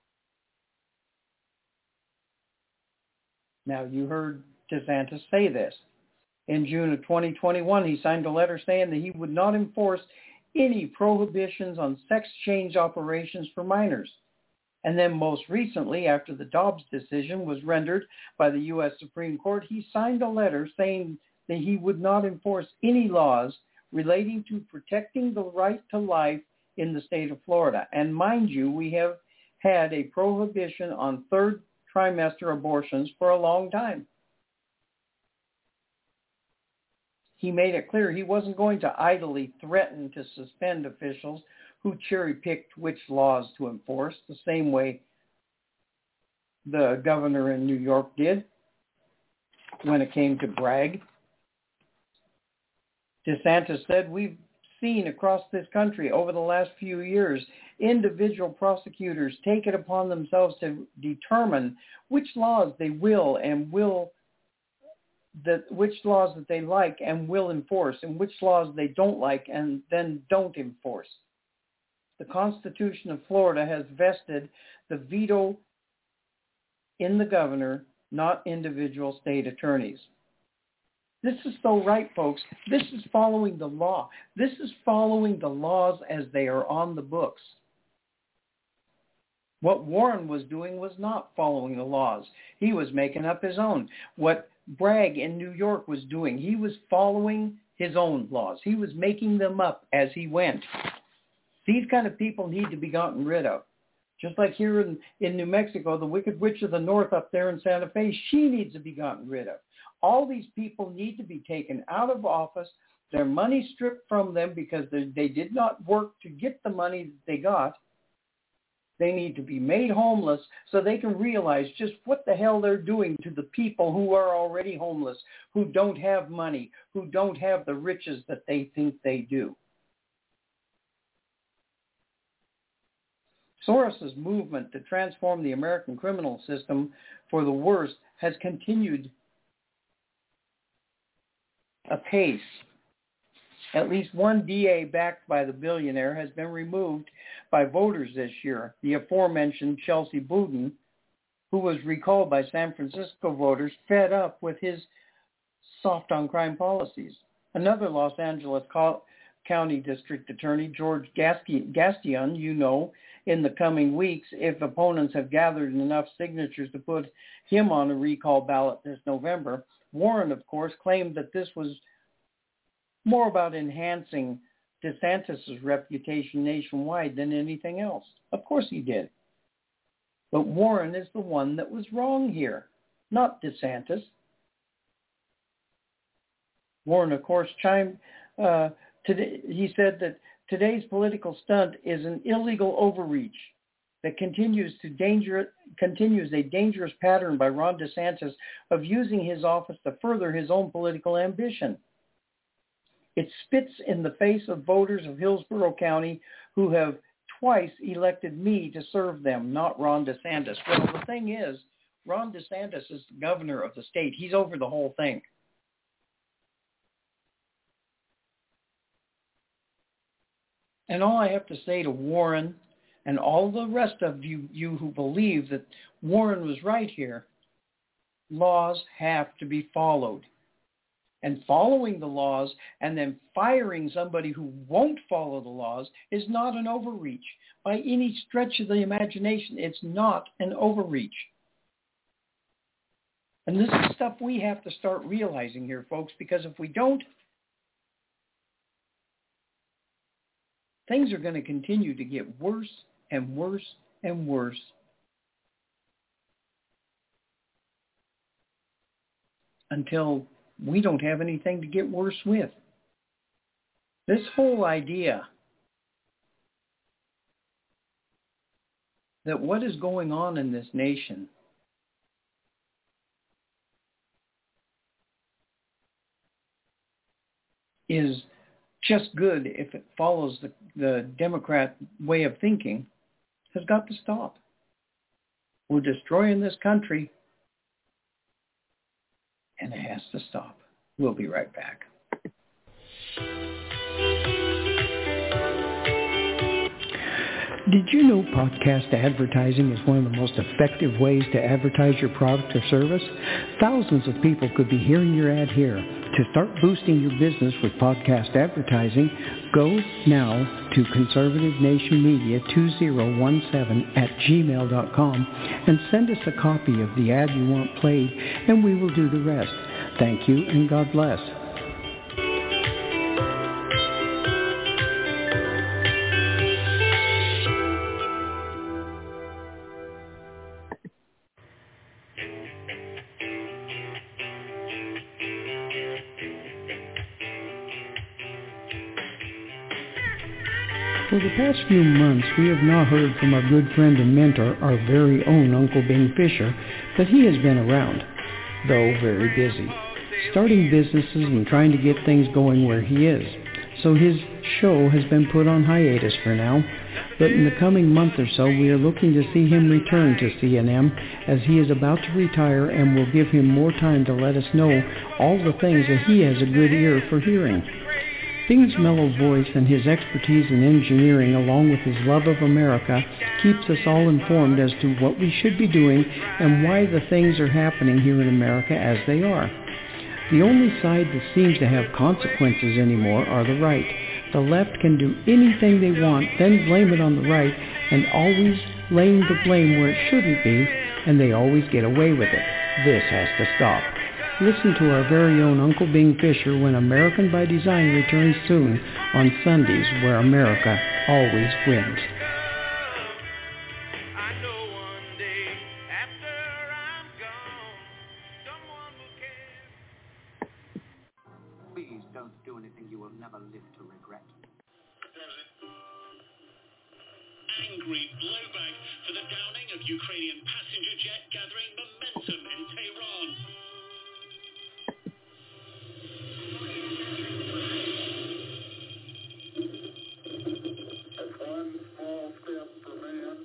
Now, you heard DeSantis say this. In June of twenty twenty-one, he signed a letter saying that he would not enforce any prohibitions on sex change operations for minors. And then most recently, after the Dobbs decision was rendered by the U S Supreme Court, he signed a letter saying that he would not enforce any laws relating to protecting the right to life in the state of Florida. And mind you, we have had a prohibition on third trimester abortions for a long time. he made it clear he wasn't going to idly threaten to suspend officials who cherry-picked which laws to enforce, the same way the governor in New York did when it came to Bragg. DeSantis said, we've seen across this country over the last few years individual prosecutors take it upon themselves to determine which laws they will and will that which laws that they like and will enforce and which laws they don't like and then don't enforce. The Constitution of Florida has vested the veto in the governor, not individual state attorneys. This is so right, folks. This is following the law. This is following the laws as they are on the books. What Warren was doing was not following the laws. He was making up his own. What Bragg in New York was doing, he was following his own laws. He was making them up as he went. These kind of people need to be gotten rid of. Just like here in, in New Mexico, the Wicked Witch of the North up there in Santa Fe, she needs to be gotten rid of. All these people need to be taken out of office, their money stripped from them because they, they did not work to get the money that they got. They need to be made homeless so they can realize just what the hell they're doing to the people who are already homeless, who don't have money, who don't have the riches that they think they do. Soros's movement to transform the American criminal system for the worse has continued apace. At least one D A backed by the billionaire has been removed by voters this year, the aforementioned Chelsea Boudin, who was recalled by San Francisco voters fed up with his soft-on-crime policies. Another Los Angeles County District Attorney, George Gastion, you know, in the coming weeks, if opponents have gathered enough signatures to put him on a recall ballot this November. Warren, of course, claimed that this was more about enhancing DeSantis' reputation nationwide than anything else. Of course he did. But Warren is the one that was wrong here, not DeSantis. Warren, of course, chimed, uh, today, he said that today's political stunt is an illegal overreach that continues to danger, continues a dangerous pattern by Ron DeSantis of using his office to further his own political ambition. It spits in the face of voters of Hillsborough County who have twice elected me to serve them, not Ron DeSantis. Well, the thing is, Ron DeSantis is the governor of the state. He's over the whole thing. And all I have to say to Warren and all the rest of you, you who believe that Warren was right here, laws have to be followed. And following the laws and then firing somebody who won't follow the laws is not an overreach. By any stretch of the imagination, it's not an overreach. And this is stuff we have to start realizing here, folks, because if we don't, things are going to continue to get worse and worse and worse. Until we don't have anything to get worse with. This whole idea that what is going on in this nation is just good if it follows the, the Democrat way of thinking has got to stop. We're destroying this country, and it has to stop. We'll be right back. Did you know podcast advertising is one of the most effective ways to advertise your product or service? Thousands of people could be hearing your ad here. To start boosting your business with podcast advertising, go now to conservative nation media two thousand seventeen at gmail dot com and send us a copy of the ad you want played, and we will do the rest. Thank you, and God bless. For the past few months, we have not heard from our good friend and mentor, our very own Uncle Bing Fisher, but he has been around, though very busy, starting businesses and trying to get things going where he is. So his show has been put on hiatus for now, but in the coming month or so, we are looking to see him return to C N M as he is about to retire, and will give him more time to let us know all the things that he has a good ear for hearing. Bing's mellow voice and his expertise in engineering, along with his love of America, keeps us all informed as to what we should be doing and why the things are happening here in America as they are. The only side that seems to have consequences anymore are the right. The left can do anything they want, then blame it on the right, and always laying the blame where it shouldn't be, and they always get away with it. This has to stop. Listen to our very own Uncle Bing Fisher when American by Design returns soon on Sundays, where America always wins. Please don't do anything you will never live to regret. Angry blowback for the downing of Ukrainian passenger jet gathering momentum in Tehran. That's one small step for man,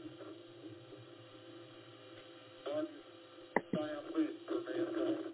one giant leap for mankind.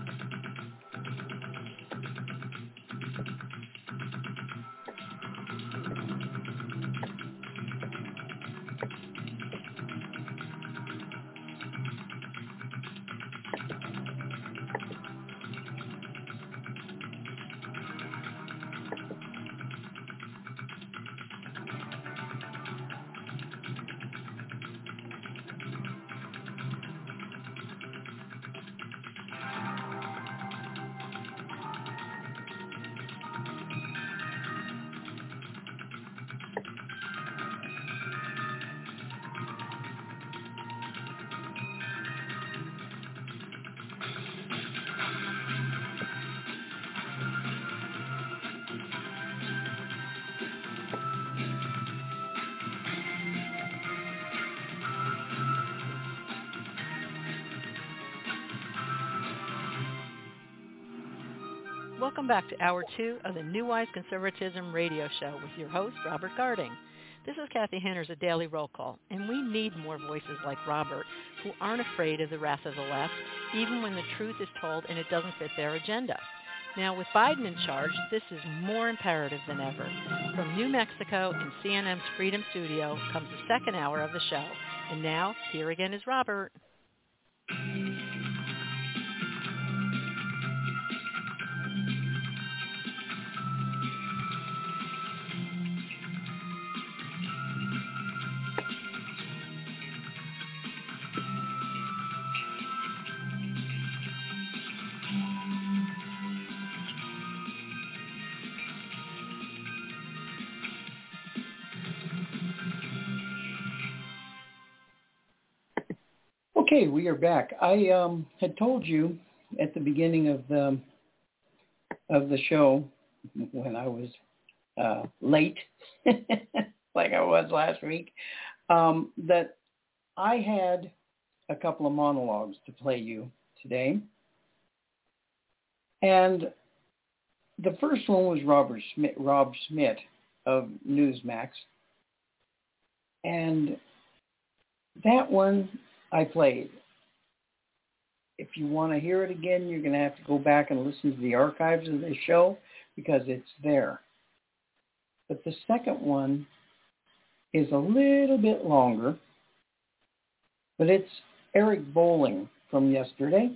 Welcome back to Hour two of the New Wise Conservatism radio show with your host, Robert Garding. This is Kathy Henner's A Daily Roll Call, and we need more voices like Robert who aren't afraid of the wrath of the left, even when the truth is told and it doesn't fit their agenda. Now, with Biden in charge, this is more imperative than ever. From New Mexico in C N N's Freedom Studio comes the second hour of the show. And now, here again is Robert. Okay, we are back. I um, had told you at the beginning of the of the show when I was uh, late, like I was last week, um, that I had a couple of monologues to play you today. And the first one was Robert Schmidt, Rob Schmidt of Newsmax. And that one I played. If you want to hear it again, you're going to have to go back and listen to the archives of this show because it's there. But the second one is a little bit longer, but it's Eric Bolling from yesterday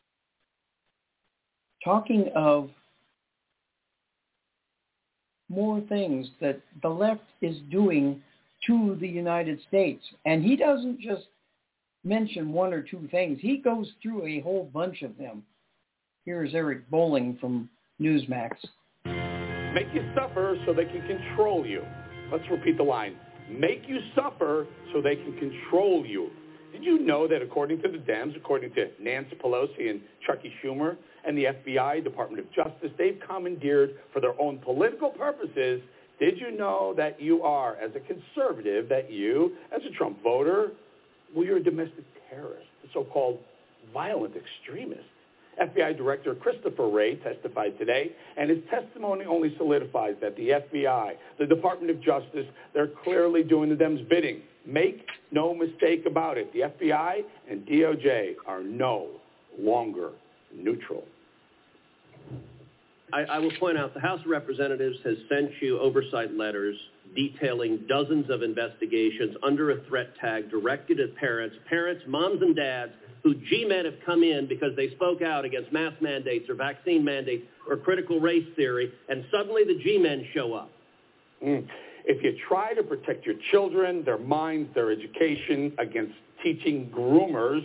talking of more things that the left is doing to the United States. And he doesn't just mention one or two things. He goes through a whole bunch of them. Here's Eric Bolling from Newsmax. Make you suffer so they can control you. Let's repeat the line. Make you suffer so they can control you. Did you know that according to the Dems, according to Nancy Pelosi and Chucky Schumer and the F B I, Department of Justice, they've commandeered for their own political purposes Did you know that you are, as a conservative, that you, as a Trump voter, well, you're a domestic terrorist, a so-called violent extremist? F B I Director Christopher Wray testified today, and his testimony only solidifies that the F B I, the Department of Justice, they're clearly doing the Dems' bidding. Make no mistake about it. The F B I and D O J are no longer neutral. I, I will point out the House of Representatives has sent you oversight letters detailing dozens of investigations under a threat tag directed at parents, parents, moms and dads, who G-men have come in because they spoke out against mask mandates or vaccine mandates or critical race theory, and suddenly the G-men show up. Mm. If you try to protect your children, their minds, their education against teaching groomers,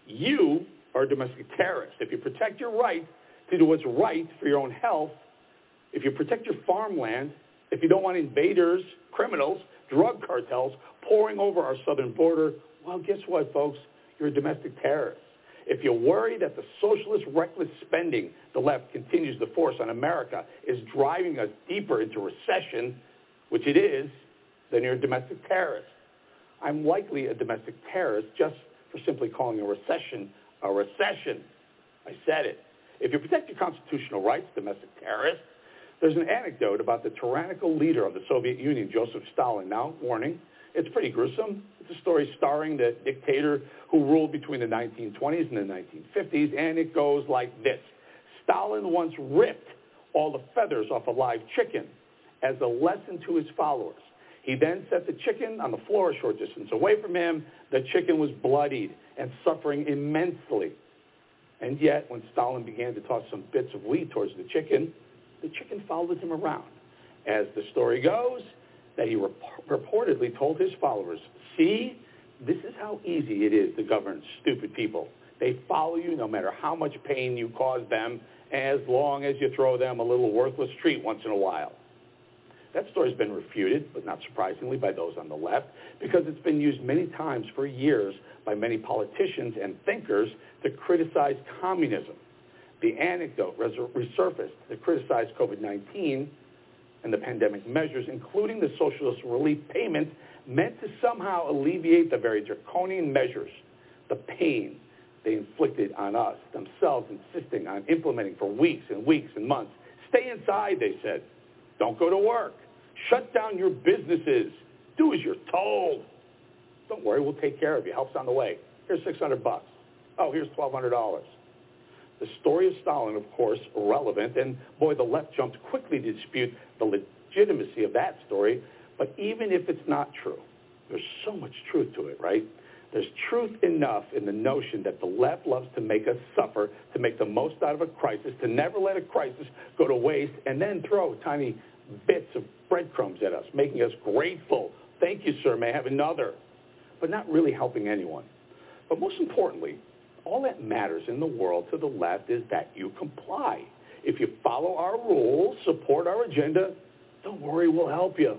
you are a domestic terrorist. If you protect your right to do what's right for your own health, if you protect your farmland, if you don't want invaders, criminals, drug cartels pouring over our southern border, well, guess what, folks? You're a domestic terrorist. If you worry that the socialist reckless spending the left continues to force on America is driving us deeper into recession, which it is, then you're a domestic terrorist. I'm likely a domestic terrorist just for simply calling a recession a recession. I said it. If you protect your constitutional rights, domestic terrorist, there's an anecdote about the tyrannical leader of the Soviet Union, Joseph Stalin. Now, warning, it's pretty gruesome. It's a story starring the dictator who ruled between the nineteen twenties and the nineteen fifties, and it goes like this. Stalin once ripped all the feathers off a live chicken as a lesson to his followers. He then set the chicken on the floor a short distance away from him. The chicken was bloodied and suffering immensely. And yet, when Stalin began to toss some bits of wheat towards the chicken, the chicken followed him around. As the story goes, that he rep- reportedly told his followers, see, this is how easy it is to govern stupid people. They follow you no matter how much pain you cause them, as long as you throw them a little worthless treat once in a while. That story's been refuted, but not surprisingly, by those on the left, because it's been used many times for years by many politicians and thinkers to criticize communism. The anecdote resurfaced to criticize COVID nineteen and the pandemic measures, including the socialist relief payments, meant to somehow alleviate the very draconian measures, the pain they inflicted on us, themselves insisting on implementing for weeks and weeks and months. Stay inside, they said. Don't go to work. Shut down your businesses. Do as you're told. Don't worry, we'll take care of you. Help's on the way. Here's six hundred bucks. Oh, here's twelve hundred dollars. The story of Stalin, of course, irrelevant, and boy, the left jumped quickly to dispute the legitimacy of that story. But even if it's not true, there's so much truth to it, right? There's truth enough in the notion that the left loves to make us suffer, to make the most out of a crisis, to never let a crisis go to waste, and then throw tiny bits of breadcrumbs at us, making us grateful. Thank you, sir, may I have another? But not really helping anyone. But most importantly, all that matters in the world to the left is that you comply. If you follow our rules, support our agenda, don't worry, we'll help you.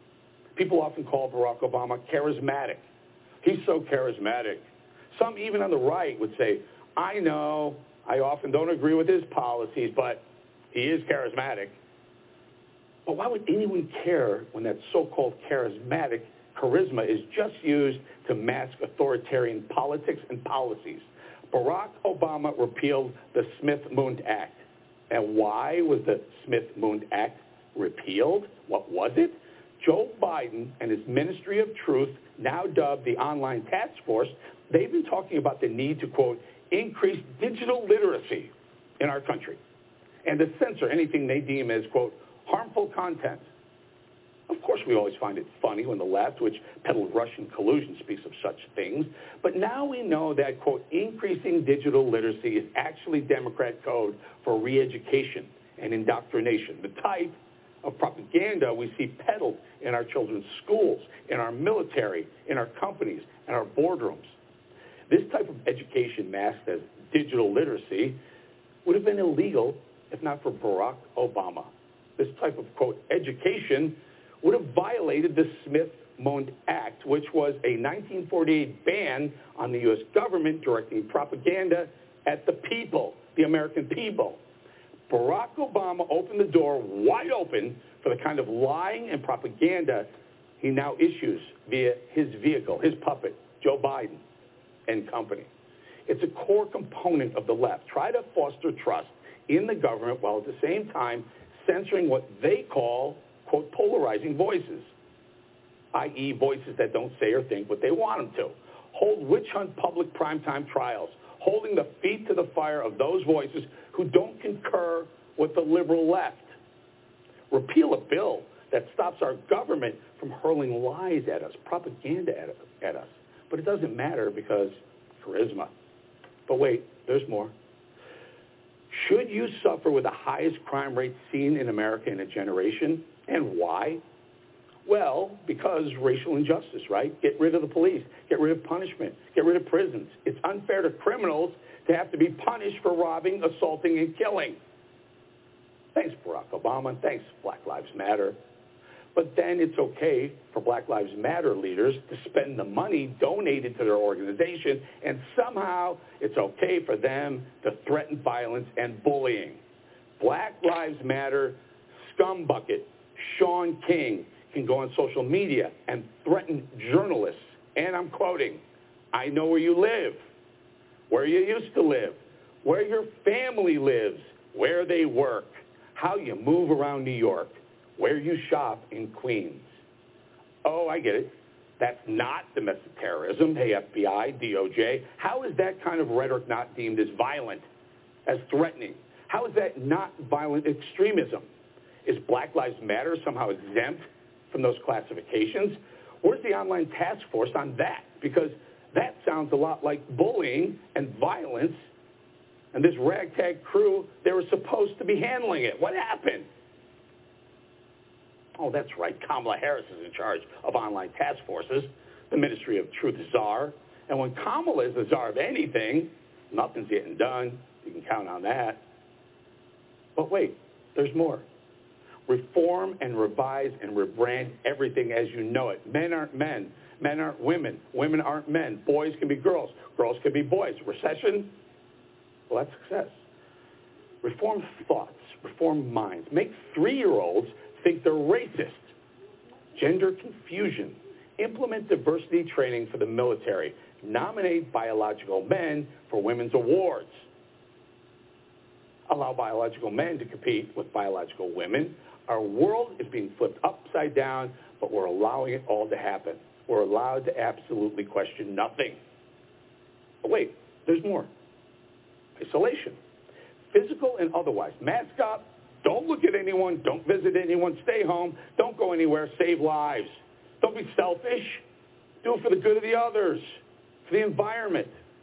People often call Barack Obama charismatic. He's so charismatic. Some even on the right would say, I know, I often don't agree with his policies, but he is charismatic. But why would anyone care when that so-called charismatic charisma is just used to mask authoritarian politics and policies? Barack Obama repealed the Smith-Mundt Act. And why was the Smith-Mundt Act repealed? What was it? Joe Biden and his Ministry of Truth, now dubbed the Online Task Force, they've been talking about the need to, quote, increase digital literacy in our country and to censor anything they deem as, quote, harmful content. Of course, we always find it funny when the left, which peddled Russian collusion, speaks of such things. But now we know that, quote, increasing digital literacy is actually Democrat code for re-education and indoctrination, the type of propaganda we see peddled in our children's schools, in our military, in our companies, and our boardrooms. This type of education masked as digital literacy would have been illegal if not for Barack Obama. This type of, quote, education would have violated the Smith-Mundt Act, which was a nineteen forty-eight ban on the U S government directing propaganda at the people, the American people. Barack Obama opened the door wide open for the kind of lying and propaganda he now issues via his vehicle, his puppet, Joe Biden and company. It's a core component of the left. Try to foster trust in the government while at the same time censoring what they call, quote, polarizing voices, that is voices that don't say or think what they want them to. Hold witch hunt public primetime trials, holding the feet to the fire of those voices who don't concur with the liberal left. Repeal a bill that stops our government from hurling lies at us, propaganda at, at us. But it doesn't matter because charisma. But wait, there's more. Should you suffer with the highest crime rate seen in America in a generation? And why? Well, because racial injustice, right? Get rid of the police. Get rid of punishment. Get rid of prisons. It's unfair to criminals to have to be punished for robbing, assaulting, and killing. Thanks, Barack Obama. Thanks, Black Lives Matter. But then it's okay for Black Lives Matter leaders to spend the money donated to their organization, and somehow it's okay for them to threaten violence and bullying. Black Lives Matter scumbucket Shaun King can go on social media and threaten journalists, and I'm quoting, "I know where you live, where you used to live, where your family lives, where they work, how you move around New York, where you shop in Queens." Oh, I get it. That's not domestic terrorism. Hey, F B I, D O J. How is that kind of rhetoric not deemed as violent, as threatening? How is that not violent extremism? Is Black Lives Matter somehow exempt from those classifications? Where's the online task force on that? Because that sounds a lot like bullying and violence, and this ragtag crew, they were supposed to be handling it. What happened? Oh, that's right. Kamala Harris is in charge of online task forces, the Ministry of Truth czar. And when Kamala is the czar of anything, nothing's getting done. You can count on that. But wait, there's more. Reform and revise and rebrand everything as you know it. Men aren't men. Men aren't women. Women aren't men. Boys can be girls. Girls can be boys. Recession? Well, that's success. Reform thoughts. Reform minds. Make three-year-olds think they're racist. Gender confusion. Implement diversity training for the military. Nominate biological men for women's awards. Allow biological men to compete with biological women. Our world is being flipped upside down, but we're allowing it all to happen. We're allowed to absolutely question nothing. But wait, there's more. Isolation. Physical and otherwise. Mask up. Don't look at anyone. Don't visit anyone. Stay home. Don't go anywhere. Save lives. Don't be selfish. Do it for the good of the others, for the environment.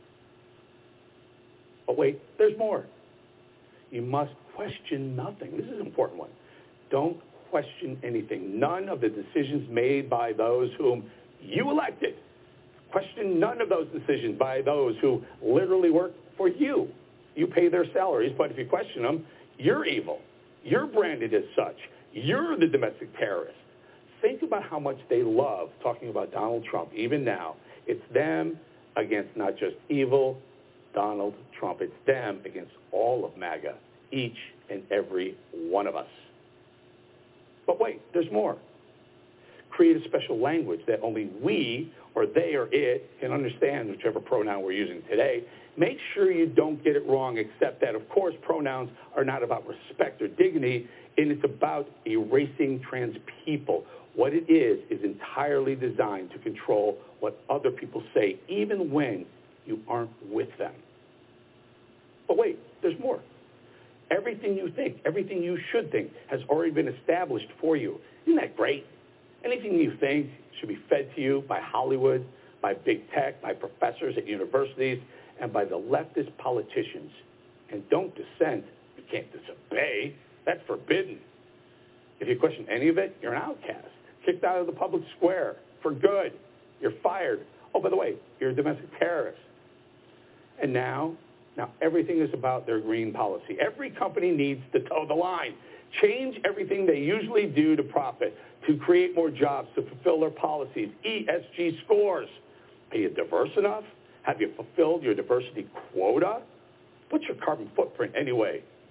But wait, there's more. You must question nothing. This is an important one. Don't question anything. None of the decisions made by those whom you elected. Question none of those decisions by those who literally work for you. You pay their salaries, but if you question them, you're evil. You're branded as such. You're the domestic terrorist. Think about how much they love talking about Donald Trump, even now. It's them against not just evil Donald Trump. It's them against all of MAGA, each and every one of us. But wait, there's more. Create a special language that only we or they or it can understand, whichever pronoun we're using today. Make sure you don't get it wrong, except that, of course, pronouns are not about respect or dignity, and it's about erasing trans people. What it is is entirely designed to control what other people say, even when you aren't with them. But wait, there's more. Everything you think, everything you should think, has already been established for you. Isn't that great? Anything you think should be fed to you by Hollywood, by big tech, by professors at universities, and by the leftist politicians. And don't dissent. You can't disobey. That's forbidden. If you question any of it, you're an outcast, kicked out of the public square for good. You're fired. Oh, by the way, you're a domestic terrorist. And now, now everything is about their green policy. Every company needs to toe the line. Change everything they usually do to profit, to create more jobs, to fulfill their policies. E S G scores. Are you diverse enough? Have you fulfilled your diversity quota? What's your carbon footprint anyway?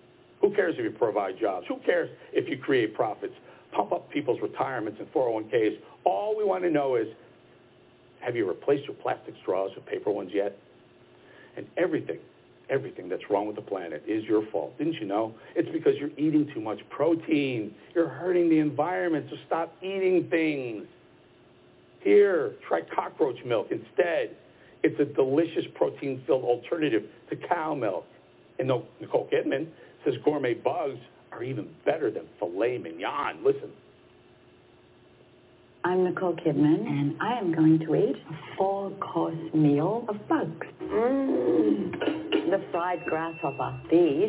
Who cares if you provide jobs? Who cares if you create profits? Pump up people's retirements and four oh one k's. All we want to know is, have you replaced your plastic straws with paper ones yet? And everything, everything that's wrong with the planet is your fault. Didn't you know? It's because you're eating too much protein. You're hurting the environment, so stop eating things. Here, try cockroach milk instead. It's a delicious protein-filled alternative to cow milk. And Nicole Kidman says gourmet bugs are even better than filet mignon. Listen. I'm Nicole Kidman, and I am going to eat a four-course meal of bugs. Mmm, the fried grasshopper. These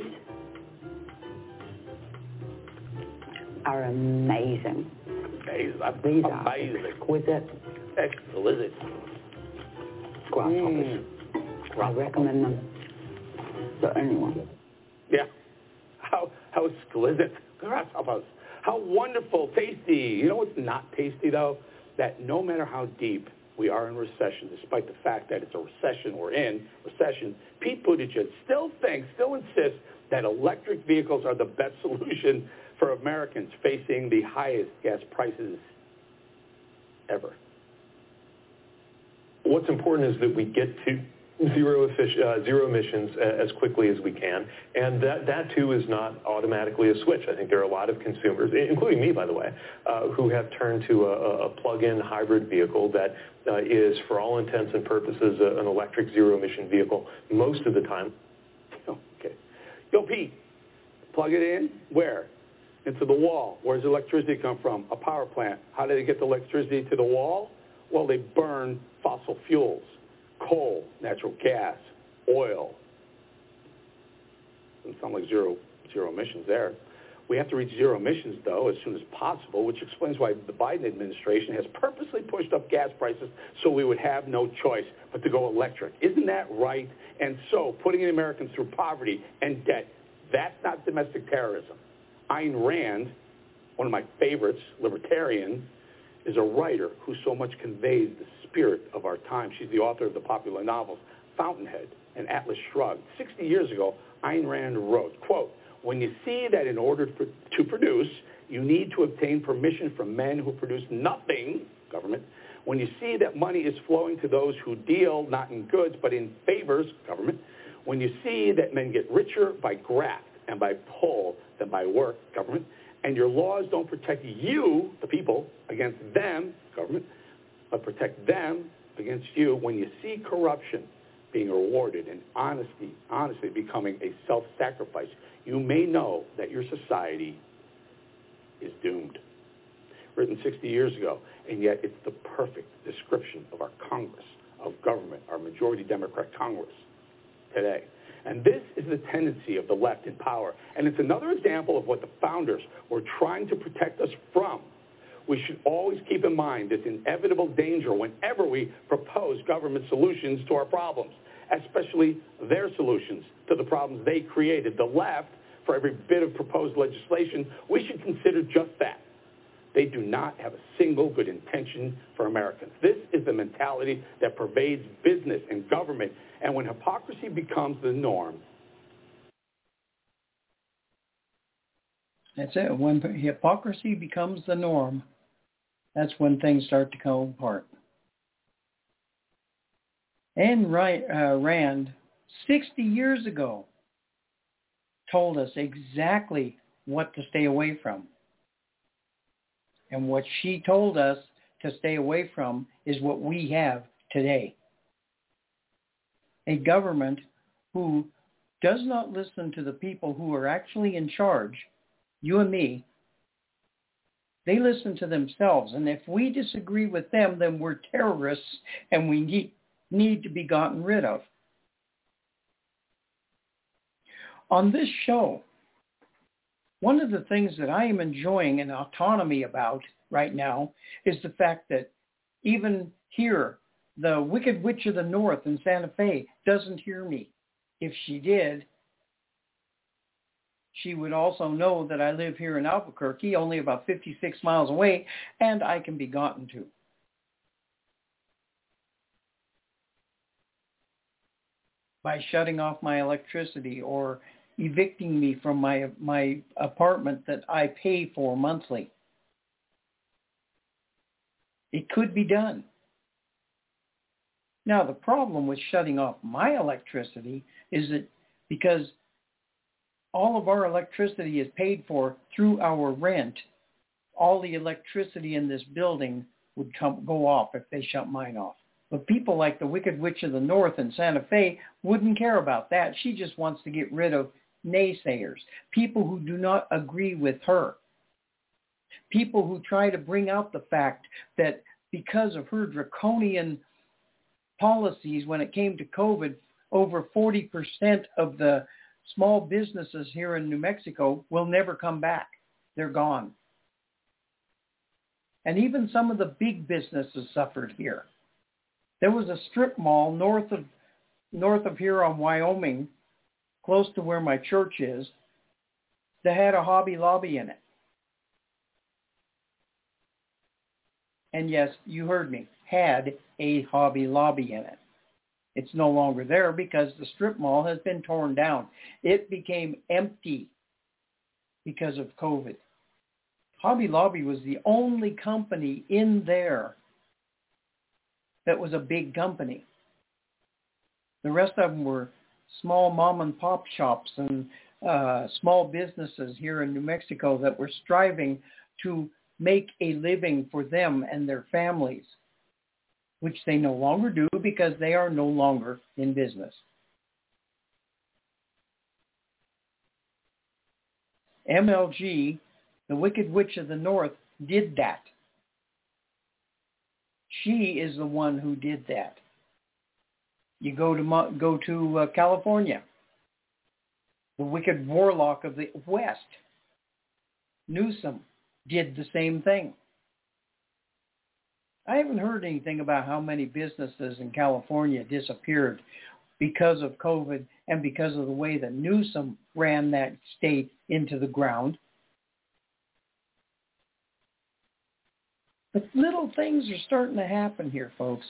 are amazing. Amazing. These amazing. are exquisite. Exquisite. Grasshoppers. Mm. I recommend them to anyone. Yeah. How how exquisite. Grasshoppers. How wonderful, tasty. You know what's not tasty, though? That no matter how deep we are in recession, despite the fact that it's a recession we're in, recession, Pete Buttigieg still thinks, still insists that electric vehicles are the best solution for Americans facing the highest gas prices ever. What's important is that we get to zero, effic- uh, zero emissions as quickly as we can, and that, that too is not automatically a switch. I think there are a lot of consumers, including me, by the way, uh, who have turned to a, a plug-in hybrid vehicle that uh, is, for all intents and purposes, a, an electric zero-emission vehicle most of the time. Okay. Yo, Pete, plug it in. Where? Into the wall. Where does electricity come from? A power plant. How do they get the electricity to the wall? Well, they burn fossil fuels. Coal, natural gas, oil. Doesn't sound like zero, zero emissions there. We have to reach zero emissions, though, as soon as possible, which explains why the Biden administration has purposely pushed up gas prices so we would have no choice but to go electric. Isn't that right? And so putting Americans through poverty and debt, that's not domestic terrorism. Ayn Rand, one of my favorites, libertarian, is a writer who so much conveys the spirit of our time. She's the author of the popular novels Fountainhead and Atlas Shrugged. sixty years ago, Ayn Rand wrote, quote, "When you see that in order to produce, you need to obtain permission from men who produce nothing, government, when you see that money is flowing to those who deal not in goods but in favors, government, when you see that men get richer by graft and by pull than by work, government, and your laws don't protect you, the people, against them, government, but protect them against you, when you see corruption being rewarded and honesty, honestly becoming a self-sacrifice, you may know that your society is doomed." Written sixty years ago, and yet it's the perfect description of our Congress, of government, our majority Democrat Congress today. And this is the tendency of the left in power. And it's another example of what the founders were trying to protect us from. We should always keep in mind this inevitable danger whenever we propose government solutions to our problems, especially their solutions to the problems they created. The left, for every bit of proposed legislation, we should consider just that. They do not have a single good intention for Americans. This is the mentality that pervades business and government. And when hypocrisy becomes the norm. That's it. When hypocrisy becomes the norm, that's when things start to come apart. Ayn Rand, sixty years ago, told us exactly what to stay away from. And what she told us to stay away from is what we have today. A government who does not listen to the people who are actually in charge, you and me. They listen to themselves. And if we disagree with them, then we're terrorists and we need, need to be gotten rid of. On this show, one of the things that I am enjoying an autonomy about right now is the fact that even here, the Wicked Witch of the North in Santa Fe doesn't hear me. If she did, she would also know that I live here in Albuquerque, only about fifty-six miles away, and I can be gotten to. By shutting off my electricity or evicting me from my my apartment that I pay for monthly. It could be done. Now, the problem with shutting off my electricity is that because all of our electricity is paid for through our rent, all the electricity in this building would come, go off if they shut mine off. But people like the Wicked Witch of the North in Santa Fe wouldn't care about that. She just wants to get rid of naysayers, people who do not agree with her, people who try to bring out the fact that because of her draconian policies when it came to COVID, over forty percent of the small businesses here in New Mexico will never come back. They're gone. And even some of the big businesses suffered here. There was a strip mall north of north of here on Wyoming, close to where my church is, that had a Hobby Lobby in it. And yes, you heard me, had a Hobby Lobby in it. It's no longer there because the strip mall has been torn down. It became empty because of COVID. Hobby Lobby was the only company in there that was a big company. The rest of them were small mom and pop shops and uh, small businesses here in New Mexico that were striving to make a living for them and their families, which they no longer do because they are no longer in business. M L G, the Wicked Witch of the North, did that. She is the one who did that. You go to go to uh, California, the Wicked Warlock of the West, Newsom, did the same thing. I haven't heard anything about how many businesses in California disappeared because of COVID and because of the way that Newsom ran that state into the ground. But little things are starting to happen here, folks.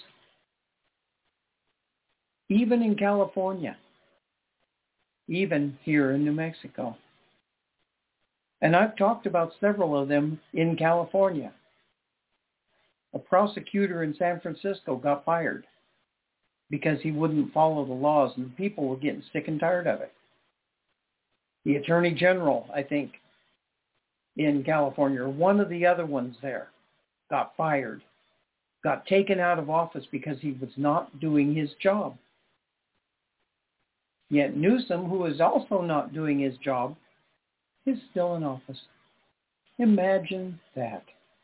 Even in California. Even here in New Mexico. And I've talked about several of them in California. A prosecutor in San Francisco got fired because he wouldn't follow the laws, and people were getting sick and tired of it. The Attorney General, I think, in California, or one of the other ones there, got fired, got taken out of office because he was not doing his job. Yet Newsom, who is also not doing his job, is still in office. Imagine that.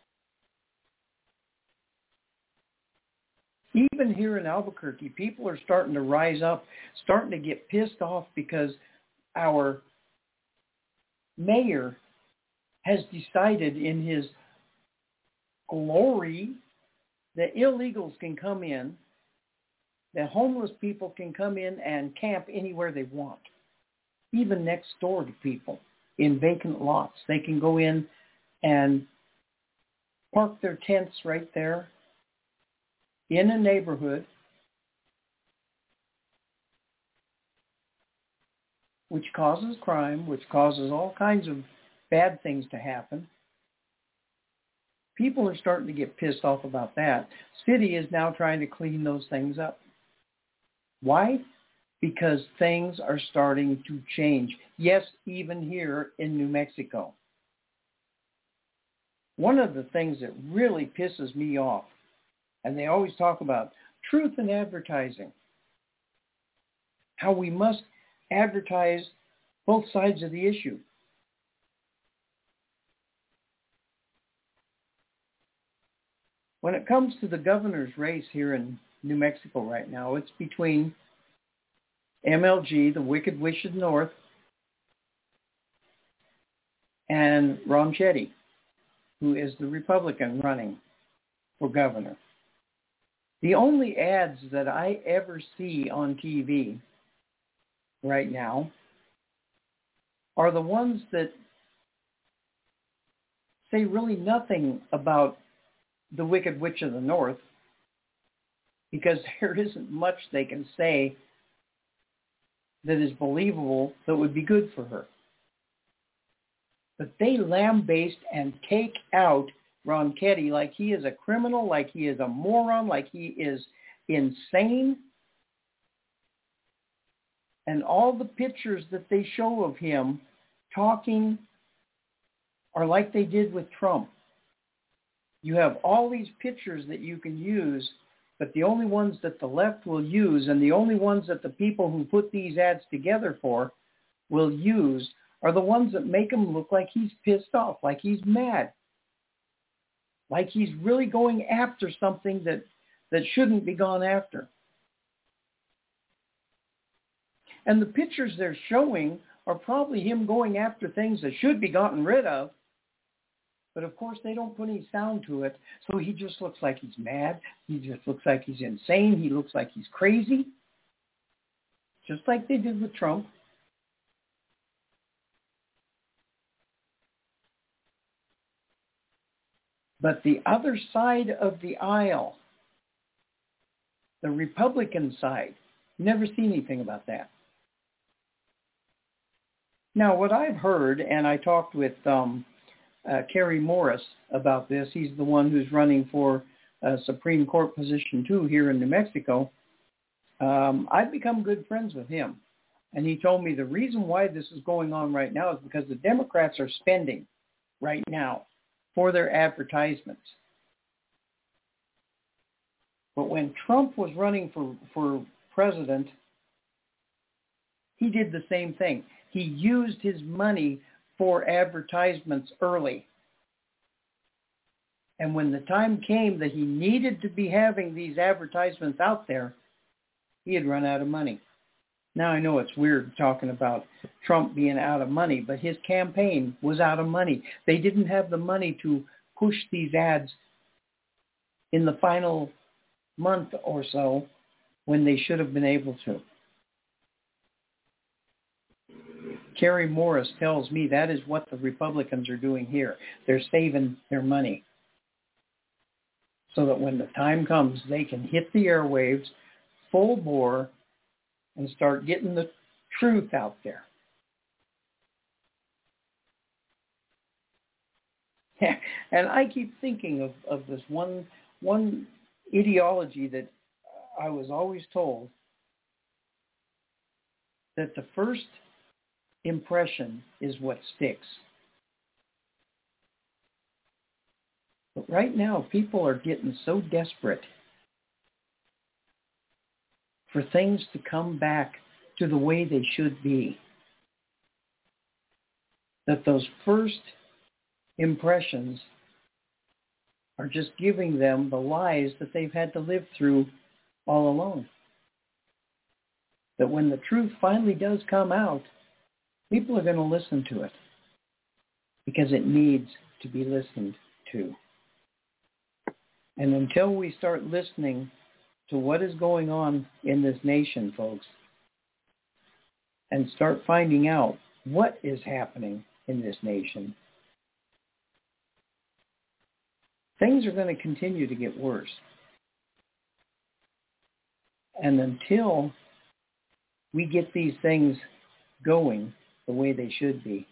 Even here in Albuquerque, people are starting to rise up, starting to get pissed off because our mayor has decided in his glory that illegals can come in, that homeless people can come in and camp anywhere they want, even next door to people in vacant lots. They can go in and park their tents right there in a neighborhood, which causes crime, which causes all kinds of bad things to happen. People are starting to get pissed off about that. City is now trying to clean those things up. Why? Because things are starting to change. Yes, even here in New Mexico. One of the things that really pisses me off, and they always talk about truth in advertising, how we must advertise both sides of the issue. When it comes to the governor's race here in New Mexico right now, it's between M L G, the Wicked Witch of the North, and Ron Chetty, who is the Republican running for governor. The only ads that I ever see on T V right now are the ones that say really nothing about the Wicked Witch of the North, because there isn't much they can say that is believable that would be good for her. But they lambaste and take out Ronchetti like he is a criminal, like he is a moron, like he is insane. And all the pictures that they show of him talking are like they did with Trump. You have all these pictures that you can use, but the only ones that the left will use and the only ones that the people who put these ads together for will use are the ones that make him look like he's pissed off, like he's mad, like he's really going after something that, that shouldn't be gone after. And the pictures they're showing are probably him going after things that should be gotten rid of. But of course, they don't put any sound to it, so he just looks like he's mad. He just looks like he's insane. He looks like he's crazy, just like they did with Trump. But the other side of the aisle, the Republican side, you never see anything about that. Now, what I've heard, and I talked with um, uh, Kerry Morris about this. He's the one who's running for a Supreme Court position, too, here in New Mexico. Um, I've become good friends with him. And he told me the reason why this is going on right now is because the Democrats are spending right now for their advertisements. But when Trump was running for, for president, he did the same thing. He used his money for advertisements early. And when the time came that he needed to be having these advertisements out there, he had run out of money. Now, I know it's weird talking about Trump being out of money, but his campaign was out of money. They didn't have the money to push these ads in the final month or so when they should have been able to. Kerry Morris tells me that is what the Republicans are doing here. They're saving their money so that when the time comes, they can hit the airwaves full bore and start getting the truth out there. And I keep thinking of, of this one one ideology that I was always told, that the first impression is what sticks. But right now, people are getting so desperate for things to come back to the way they should be, that those first impressions are just giving them the lies that they've had to live through all alone. That when the truth finally does come out, people are going to listen to it because it needs to be listened to. And until we start listening to what is going on in this nation, folks, and start finding out what is happening in this nation, things are going to continue to get worse. And until we get these things going the way they should be,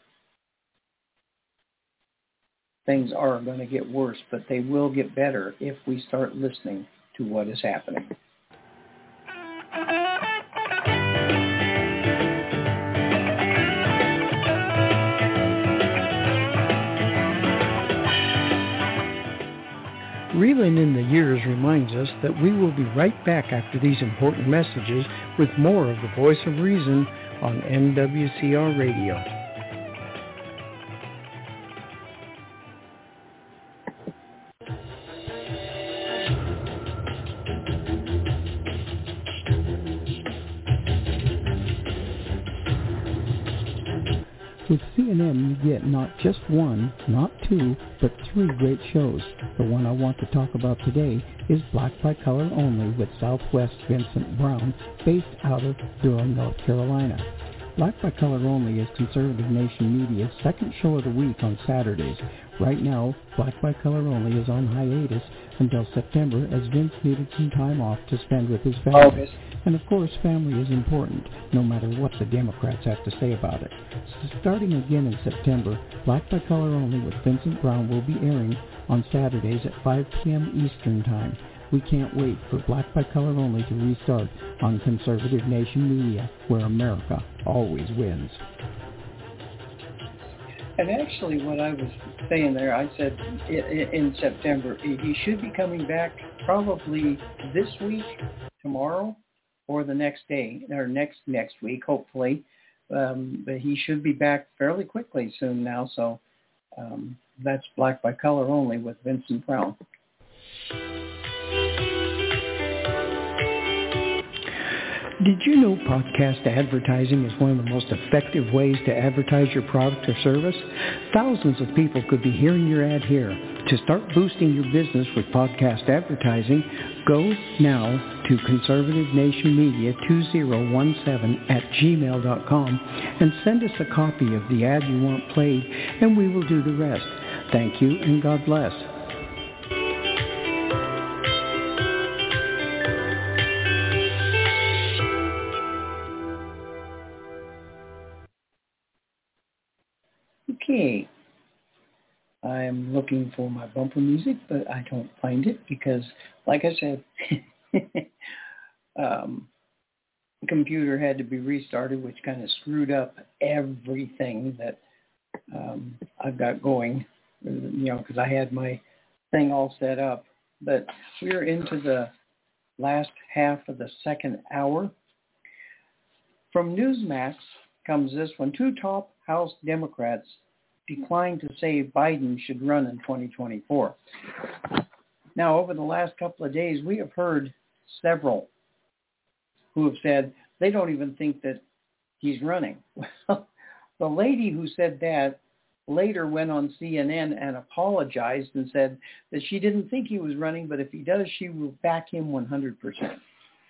things are going to get worse, but they will get better if we start listening to what is happening. Reeling in the Years reminds us that we will be right back after these important messages with more of the Voice of Reason on N W C R Radio. With C N N, you get not just one, not two, but three great shows. The one I want to talk about today is Black by Color Only with Southwest Vincent Brown, based out of Durham, North Carolina. Black by Color Only is Conservative Nation Media's second show of the week on Saturdays. Right now, Black by Color Only is on hiatus until September as Vince needed some time off to spend with his family. August. And of course, family is important, no matter what the Democrats have to say about it. So starting again in September, Black by Color Only with Vincent Brown will be airing on Saturdays at five p.m. Eastern Time. We can't wait for Black by Color Only to restart on Conservative Nation Media, where America always wins. And actually, what I was saying there, I said in September, he should be coming back probably this week, tomorrow, or the next day, or next next week, hopefully. Um, but he should be back fairly quickly soon now. So um, that's Black by Color Only with Vincent Brown. Did you know podcast advertising is one of the most effective ways to advertise your product or service? Thousands of people could be hearing your ad here. To start boosting your business with podcast advertising, go now to Conservative Nation Media two thousand seventeen at gmail dot com and send us a copy of the ad you want played, and we will do the rest. Thank you, and God bless. Okay, I'm looking for my bumper music, but I don't find it because, like I said, um, the computer had to be restarted, which kind of screwed up everything that um, I've got going, you know, because I had my thing all set up. But we're into the last half of the second hour. From Newsmax comes this one. Two top House Democrats declined to say Biden should run in twenty twenty-four. Now, over the last couple of days, we have heard several who have said they don't even think that he's running. Well, the lady who said that later went on C N N and apologized and said that she didn't think he was running, but if he does, she will back him one hundred percent.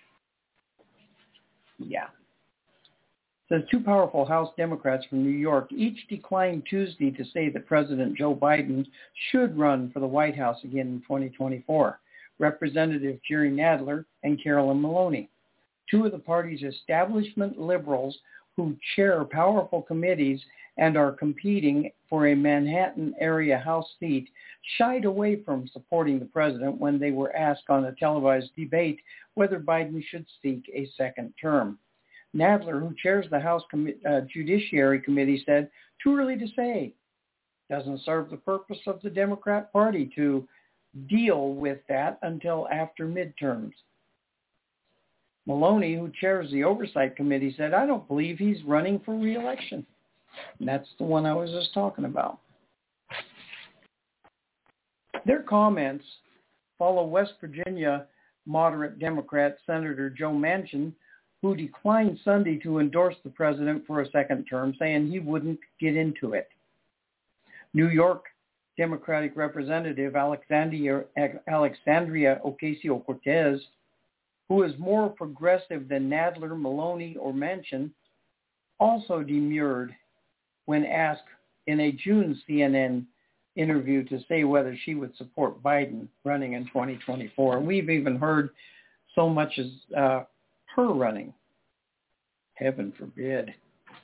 Yeah. The two powerful House Democrats from New York each declined Tuesday to say that President Joe Biden should run for the White House again in twenty twenty-four. Representative Jerry Nadler and Carolyn Maloney, two of the party's establishment liberals who chair powerful committees and are competing for a Manhattan area House seat, shied away from supporting the president when they were asked on a televised debate whether Biden should seek a second term. Nadler, who chairs the House Com- uh, Judiciary Committee, said, "Too early to say. Doesn't serve the purpose of the Democrat Party to deal with that until after midterms." Maloney, who chairs the Oversight Committee, said, "I don't believe he's running for re-election." And that's the one I was just talking about. Their comments follow West Virginia moderate Democrat Senator Joe Manchin, who declined Sunday to endorse the president for a second term, saying he wouldn't get into it. New York Democratic Representative Alexandria, Alexandria Ocasio-Cortez, who is more progressive than Nadler, Maloney, or Manchin, also demurred when asked in a June C N N interview to say whether she would support Biden running in twenty twenty-four. And we've even heard so much as uh, her running. Heaven forbid.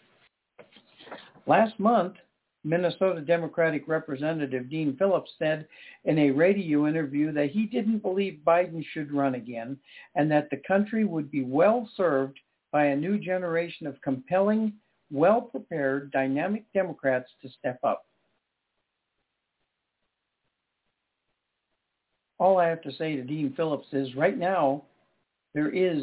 Last month, Minnesota Democratic Representative Dean Phillips said in a radio interview that he didn't believe Biden should run again and that the country would be well served by a new generation of compelling, well-prepared, dynamic Democrats to step up. All I have to say to Dean Phillips is right now, there is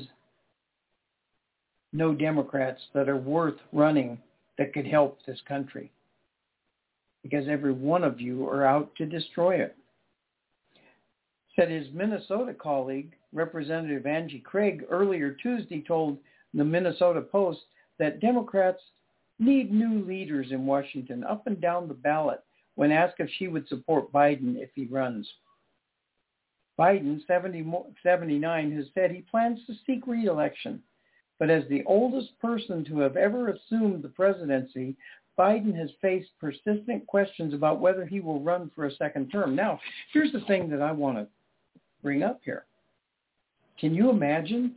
no Democrats that are worth running that could help this country, because every one of you are out to destroy it. Said his Minnesota colleague, Representative Angie Craig, earlier Tuesday told the Minnesota Post that Democrats need new leaders in Washington up and down the ballot when asked if she would support Biden if he runs. Biden, seventy, seventy-nine, has said he plans to seek re-election. But as the oldest person to have ever assumed the presidency, Biden has faced persistent questions about whether he will run for a second term. Now, here's the thing that I want to bring up here. Can you imagine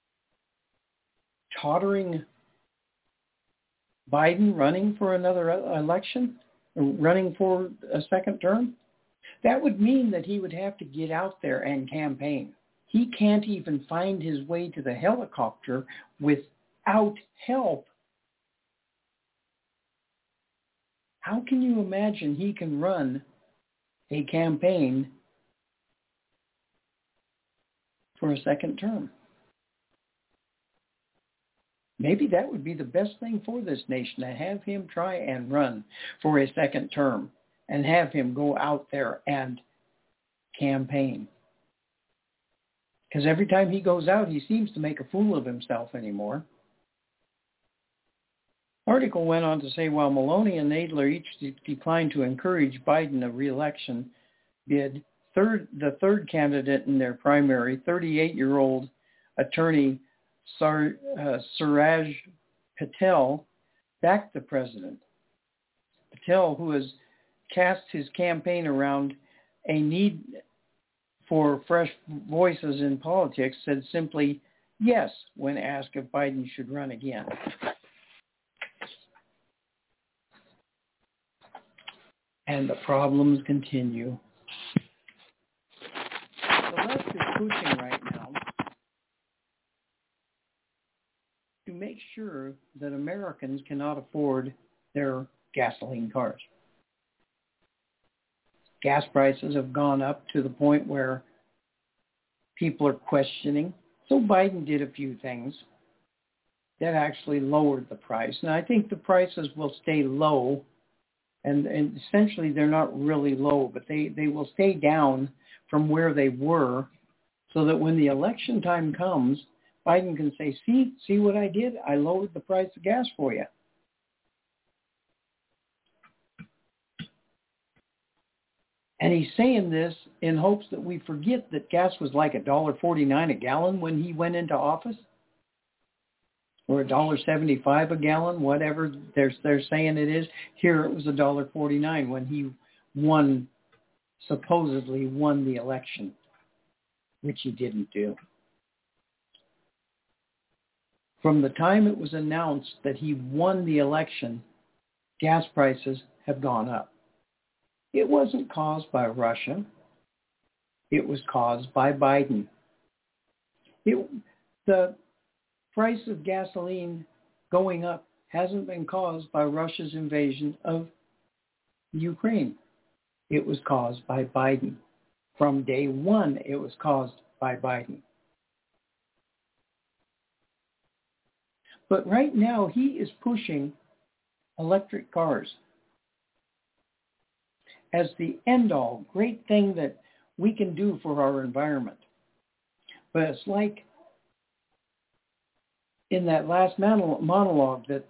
tottering Biden running for another election, running for a second term? That would mean that he would have to get out there and campaign. He can't even find his way to the helicopter without help. How can you imagine he can run a campaign for a second term? Maybe that would be the best thing for this nation, to have him try and run for a second term and have him go out there and campaign. Because every time he goes out, he seems to make a fool of himself anymore. The article went on to say, while Maloney and Nadler each de- declined to encourage Biden a re-election bid, third, the third candidate in their primary, thirty-eight-year-old attorney Sar, uh, Suraj Patel, backed the president. Patel, who has cast his campaign around a need for fresh voices in politics, said simply yes when asked if Biden should run again. And the problems continue. The left is pushing right now to make sure that Americans cannot afford their gasoline cars. Gas prices have gone up to the point where people are questioning. So Biden did a few things that actually lowered the price. And I think the prices will stay low. And, and essentially they're not really low, but they, they will stay down from where they were, so that when the election time comes, Biden can say, see, see what I did? I lowered the price of gas for you. And he's saying this in hopes that we forget that gas was like one dollar forty-nine a gallon when he went into office, or one dollar seventy-five a gallon, whatever they're, they're saying it is. Here it was one dollar forty-nine when he won, supposedly won the election, which he didn't do. From the time it was announced that he won the election, gas prices have gone up. It wasn't caused by Russia. It was caused by Biden. It, the price of gasoline going up hasn't been caused by Russia's invasion of Ukraine. It was caused by Biden. From day one, it was caused by Biden. But right now, he is pushing electric cars as the end-all great thing that we can do for our environment. But it's like in that last monologue that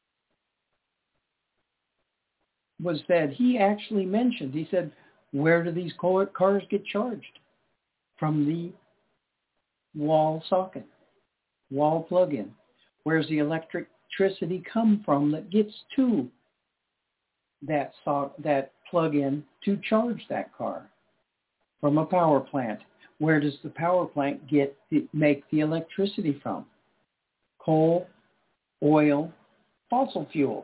was said, he actually mentioned, he said, where do these cars get charged? From the wall socket, wall plug-in. Where's the electricity come from that gets to that so- that plug-in to charge that car? From a power plant. Where does the power plant get the, make the electricity from? Coal, oil, fossil fuels.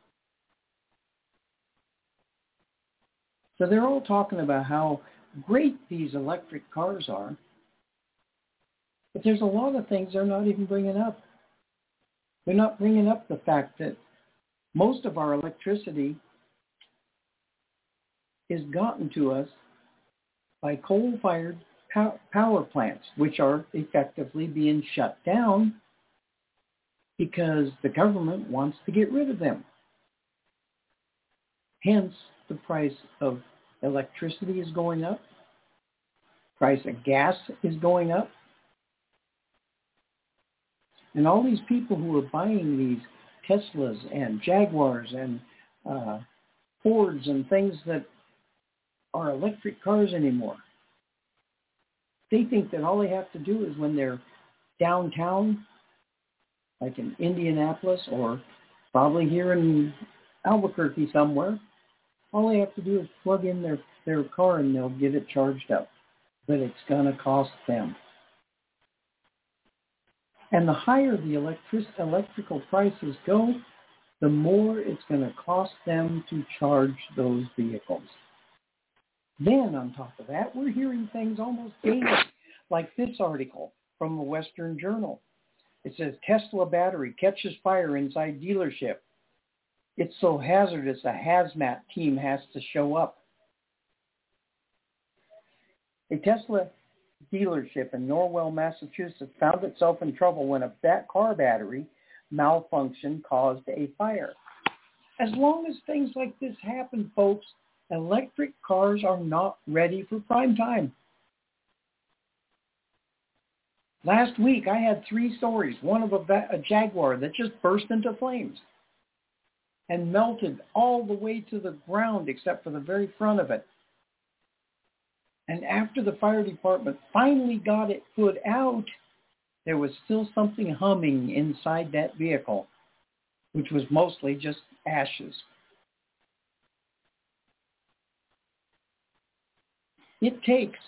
So they're all talking about how great these electric cars are, but there's a lot of things they're not even bringing up. They're not bringing up the fact that most of our electricity is gotten to us by coal-fired power plants, which are effectively being shut down because the government wants to get rid of them. Hence, the price of electricity is going up. Price of gas is going up. And all these people who are buying these Teslas and Jaguars and uh, Fords and things that are electric cars anymore, they think that all they have to do is when they're downtown like in Indianapolis or probably here in Albuquerque somewhere, all they have to do is plug in their, their car and they'll get it charged up. But it's going to cost them. And the higher the electric, electrical prices go, the more it's going to cost them to charge those vehicles. Then on top of that, we're hearing things almost daily, like this article from the Western Journal. It says, Tesla battery catches fire inside dealership. It's so hazardous a hazmat team has to show up. A Tesla dealership in Norwell, Massachusetts found itself in trouble when a bat car battery malfunction caused a fire. As long as things like this happen, folks, electric cars are not ready for prime time. Last week, I had three stories. One of a, a Jaguar that just burst into flames and melted all the way to the ground except for the very front of it. And after the fire department finally got it put out, there was still something humming inside that vehicle, which was mostly just ashes. It takes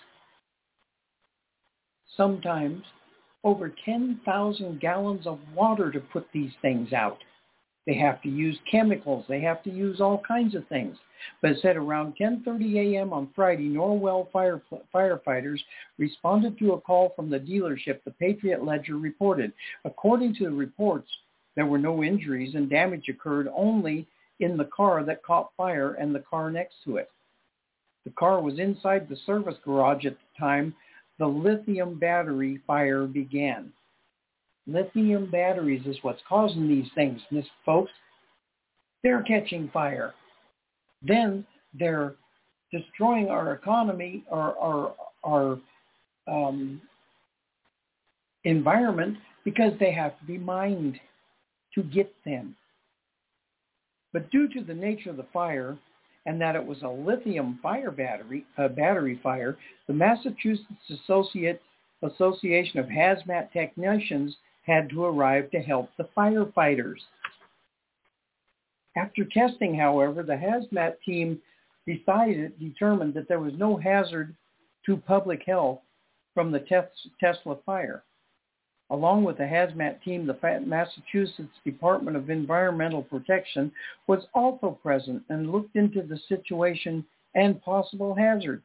sometimes over ten thousand gallons of water to put these things out. They have to use chemicals. They have to use all kinds of things. But it said around ten thirty a.m. on Friday, Norwell fire, firefighters responded to a call from the dealership, the Patriot Ledger reported. According to the reports, there were no injuries and damage occurred only in the car that caught fire and the car next to it. The car was inside the service garage at the time the lithium battery fire began. Lithium batteries is what's causing these things, Miss folks. They're catching fire. Then they're destroying our economy, our our, our um, environment, because they have to be mined to get them. But due to the nature of the fire and that it was a lithium fire battery, a battery fire, the Massachusetts Associate, Association of Hazmat Technicians had to arrive to help the firefighters. After testing, however, the hazmat team decided, determined that there was no hazard to public health from the Tesla fire. Along with the hazmat team, the Massachusetts Department of Environmental Protection was also present and looked into the situation and possible hazards.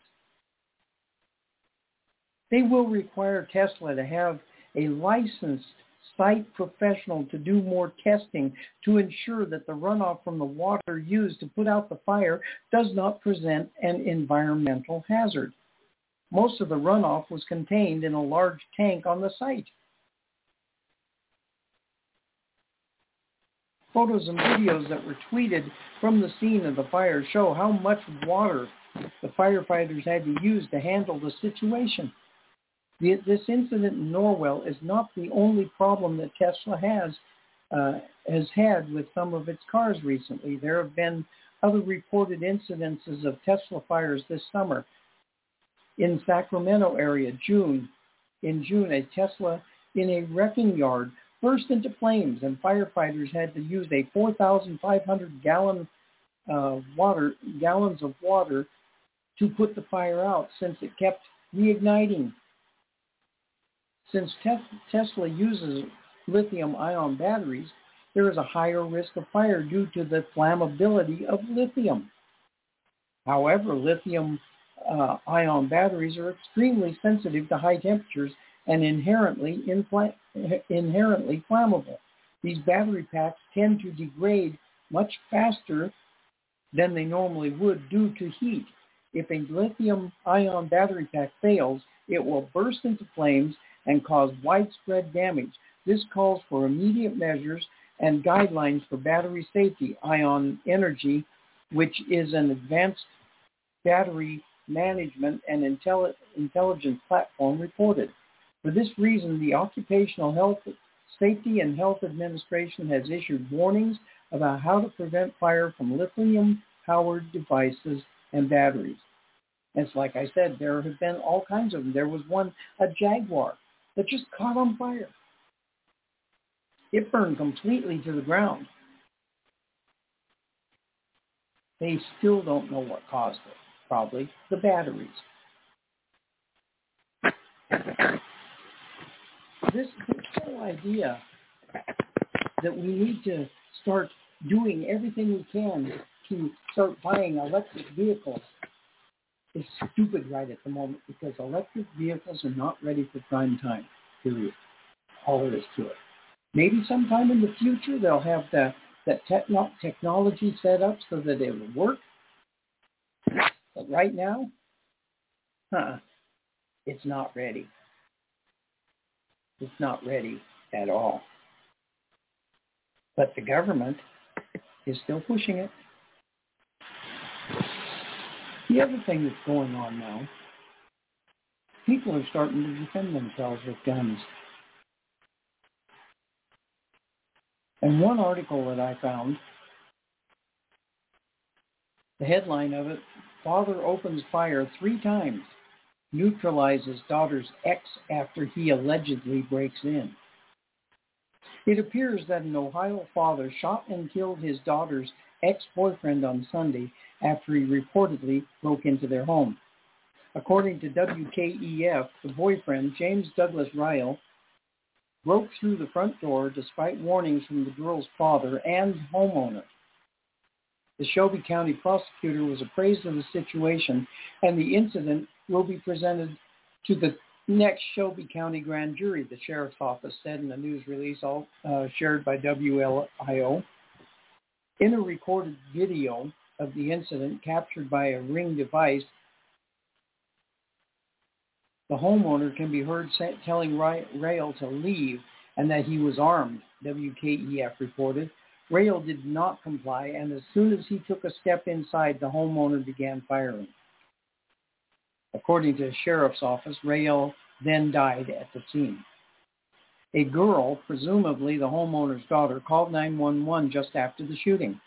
They will require Tesla to have a licensed site professional to do more testing to ensure that the runoff from the water used to put out the fire does not present an environmental hazard. Most of the runoff was contained in a large tank on the site. Photos and videos that were tweeted from the scene of the fire show how much water the firefighters had to use to handle the situation. The, this incident in Norwell is not the only problem that Tesla has uh, has had with some of its cars recently. There have been other reported incidences of Tesla fires this summer. In Sacramento area, June, in June, a Tesla in a wrecking yard burst into flames, and firefighters had to use a four thousand five hundred gallon uh, water gallons of water to put the fire out, since it kept reigniting. Since te- Tesla uses lithium-ion batteries, there is a higher risk of fire due to the flammability of lithium. However, lithium uh, ion batteries are extremely sensitive to high temperatures and inherently infl- inherently flammable. These battery packs tend to degrade much faster than they normally would due to heat. If a lithium-ion battery pack fails, it will burst into flames and cause widespread damage. This calls for immediate measures and guidelines for battery safety. Ion Energy, which is an advanced battery management and intelli- intelligence platform, reported. For this reason, the Occupational Health Safety and Health Administration has issued warnings about how to prevent fire from lithium-powered devices and batteries. And it's like I said, there have been all kinds of them. There was one, a Jaguar, that just caught on fire. It burned completely to the ground. They still don't know what caused it. Probably the batteries. This, this whole idea that we need to start doing everything we can to start buying electric vehicles is stupid right at the moment, because electric vehicles are not ready for prime time, period. All there is to it. Maybe sometime in the future they'll have the, that techno- technology set up so that it will work. But right now, huh, it's not ready. It's not ready at all. But the government is still pushing it. The other thing that's going on now, people are starting to defend themselves with guns. And one article that I found, the headline of it, father opens fire three times, neutralizes daughter's ex after he allegedly breaks in. It appears that an Ohio father shot and killed his daughter's ex-boyfriend on Sunday after he reportedly broke into their home. According to W K E F, the boyfriend, James Douglas Ryle, broke through the front door despite warnings from the girl's father and homeowner. The Shelby County prosecutor was appraised of the situation, and the incident will be presented to the next Shelby County grand jury, the sheriff's office said in a news release all, uh, shared by W L I O. In a recorded video of the incident captured by a Ring device, the homeowner can be heard say, telling Rail to leave and that he was armed, W K E F reported. Rail did not comply, and as soon as he took a step inside, the homeowner began firing. According to the sheriff's office, Rail then died at the scene. A girl, presumably the homeowner's daughter, called nine one one just after the shooting.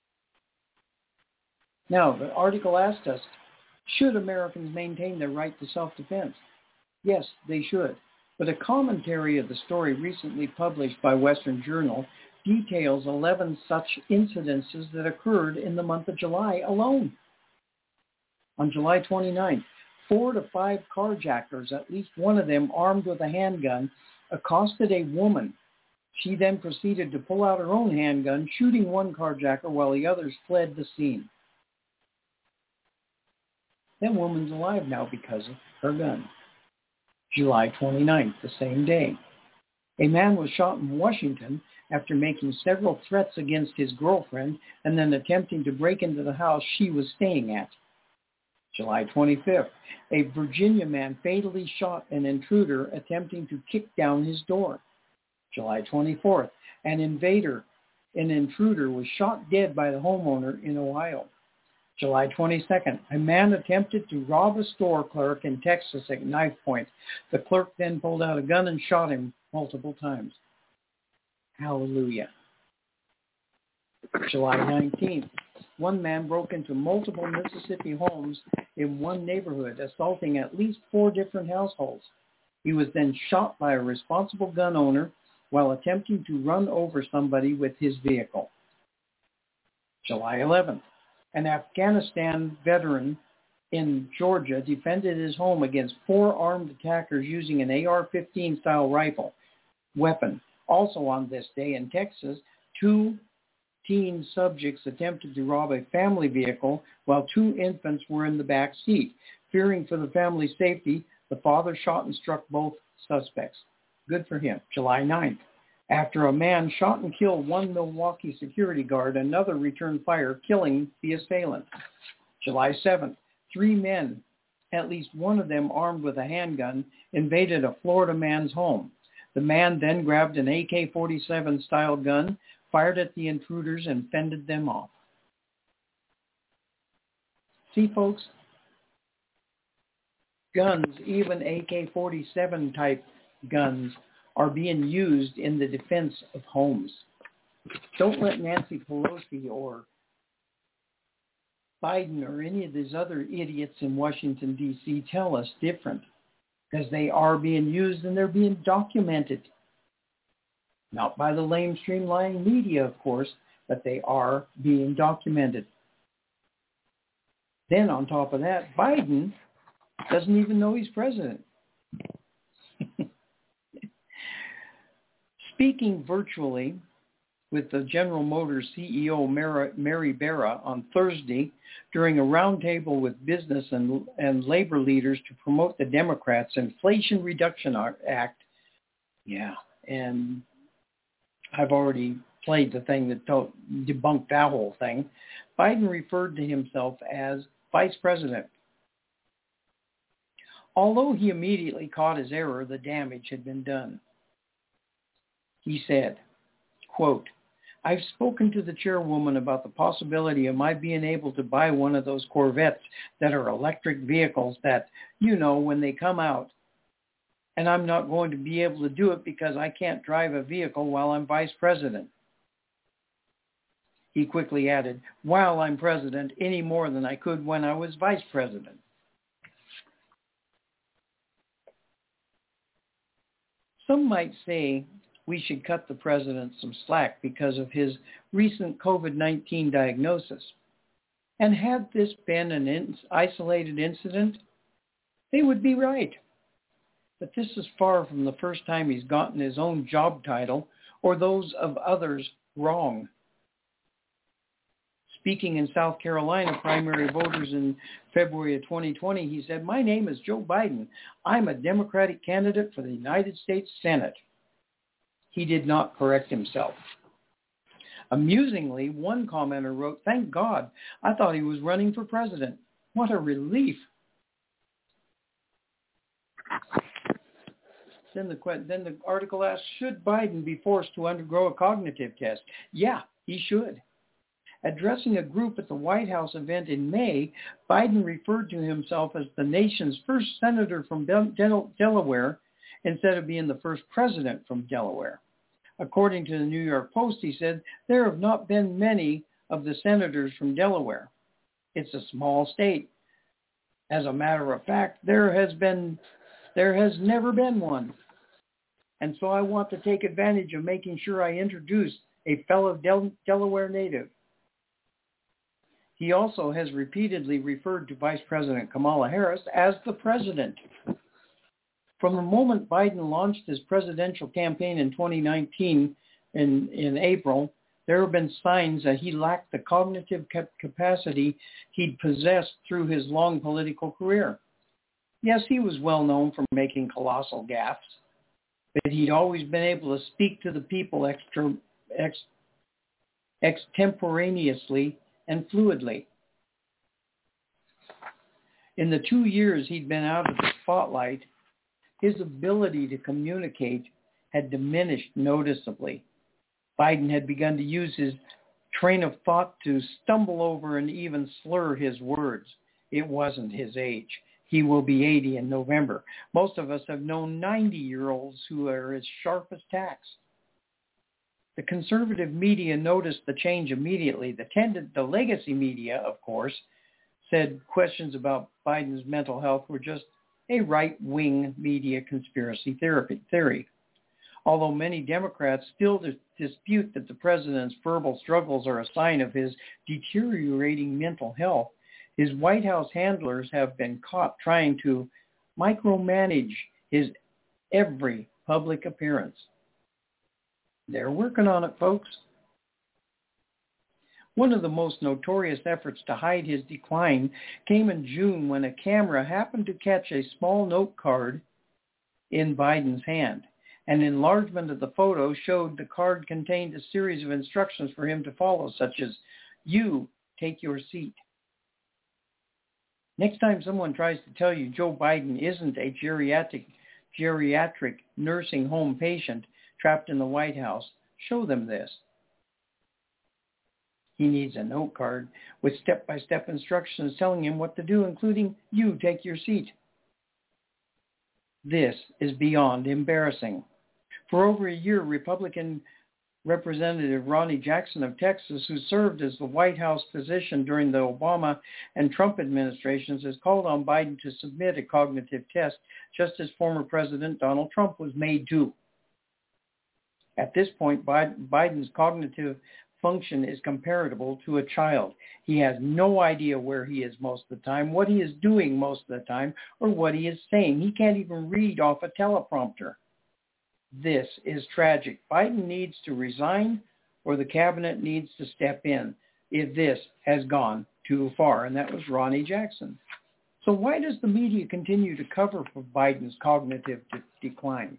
Now, the article asked us, should Americans maintain their right to self-defense? Yes, they should. But a commentary of the story recently published by Western Journal details eleven such incidences that occurred in the month of July alone. On July twenty-ninth, four to five carjackers, at least one of them armed with a handgun, accosted a woman. She then proceeded to pull out her own handgun, shooting one carjacker while the others fled the scene. That woman's alive now because of her gun. July twenty-ninth, the same day. A man was shot in Washington after making several threats against his girlfriend and then attempting to break into the house she was staying at. July twenty-fifth, a Virginia man fatally shot an intruder attempting to kick down his door. July twenty-fourth, an invader, an intruder was shot dead by the homeowner in Ohio. July twenty-second, a man attempted to rob a store clerk in Texas at knife point. The clerk then pulled out a gun and shot him multiple times. Hallelujah. July nineteenth, one man broke into multiple Mississippi homes in one neighborhood, assaulting at least four different households. He was then shot by a responsible gun owner while attempting to run over somebody with his vehicle. July eleventh, an Afghanistan veteran in Georgia defended his home against four armed attackers using an A R fifteen style rifle weapon. Also on this day in Texas, two teen subjects attempted to rob a family vehicle while two infants were in the back seat. Fearing for the family's safety, the father shot and struck both suspects. Good for him. July ninth. After a man shot and killed one Milwaukee security guard, another returned fire, killing the assailant. July seventh. Three men, at least one of them armed with a handgun, invaded a Florida man's home. The man then grabbed an A K forty-seven style gun, fired at the intruders, and fended them off. See, folks, guns, even A K forty-seven type guns, are being used in the defense of homes. Don't let Nancy Pelosi or Biden or any of these other idiots in Washington, D C tell us different, because they are being used and they're being documented. Not by the lamestream lying media, of course, but they are being documented. Then on top of that, Biden doesn't even know he's president. Speaking virtually with the General Motors C E O Mary Barra on Thursday during a roundtable with business and, and labor leaders to promote the Democrats' Inflation Reduction Act. Yeah, and I've already played the thing that told, debunked that whole thing. Biden referred to himself as vice president. Although he immediately caught his error, the damage had been done. He said, quote, I've spoken to the chairwoman about the possibility of my being able to buy one of those Corvettes that are electric vehicles that, you know, when they come out. And I'm not going to be able to do it because I can't drive a vehicle while I'm vice president. He quickly added, while I'm president, any more than I could when I was vice president. Some might say we should cut the president some slack because of his recent COVID nineteen diagnosis. And had this been an in- isolated incident, they would be right. But this is far from the first time he's gotten his own job title or those of others wrong. Speaking in South Carolina primary voters in February of twenty twenty, he said, my name is Joe Biden. I'm a Democratic candidate for the United States Senate. He did not correct himself. Amusingly, one commenter wrote, thank God, I thought he was running for president. What a relief. Then the, then the article asked, should Biden be forced to undergo a cognitive test? Yeah, he should. Addressing a group at the White House event in May, Biden referred to himself as the nation's first senator from Del- Delaware instead of being the first president from Delaware. According to the New York Post, he said, there have not been many of the senators from Delaware. It's a small state. As a matter of fact, there has been, there has never been one. And so I want to take advantage of making sure I introduce a fellow Del- Delaware native. He also has repeatedly referred to Vice President Kamala Harris as the president. From the moment Biden launched his presidential campaign in twenty nineteen in, in April, there have been signs that he lacked the cognitive capacity he'd possessed through his long political career. Yes, he was well known for making colossal gaffes, but he'd always been able to speak to the people extra, ex, extemporaneously and fluidly. In the two years he'd been out of the spotlight, his ability to communicate had diminished noticeably. Biden had begun to use his train of thought to stumble over and even slur his words. It wasn't his age. He will be eighty in November. Most of us have known ninety-year-olds who are as sharp as tacks. The conservative media noticed the change immediately. The, tended, the legacy media, of course, said questions about Biden's mental health were just a right-wing media conspiracy theory. Although many Democrats still dis- dispute that the president's verbal struggles are a sign of his deteriorating mental health, his White House handlers have been caught trying to micromanage his every public appearance. They're working on it, folks. One of the most notorious efforts to hide his decline came in June when a camera happened to catch a small note card in Biden's hand. An enlargement of the photo showed the card contained a series of instructions for him to follow, such as, you take your seat. Next time someone tries to tell you Joe Biden isn't a geriatric, geriatric nursing home patient trapped in the White House, show them this. He needs a note card with step-by-step instructions telling him what to do, including, you take your seat. This is beyond embarrassing. For over a year, Republican Representative Ronnie Jackson of Texas, who served as the White House physician during the Obama and Trump administrations, has called on Biden to submit a cognitive test, just as former President Donald Trump was made to. At this point, Biden's cognitive function is comparable to a child. He has no idea where he is most of the time, what he is doing most of the time, or what he is saying. He can't even read off a teleprompter. This is tragic. Biden needs to resign, or the cabinet needs to step in if this has gone too far. And that was Ronnie Jackson. So why does the media continue to cover for Biden's cognitive de- decline?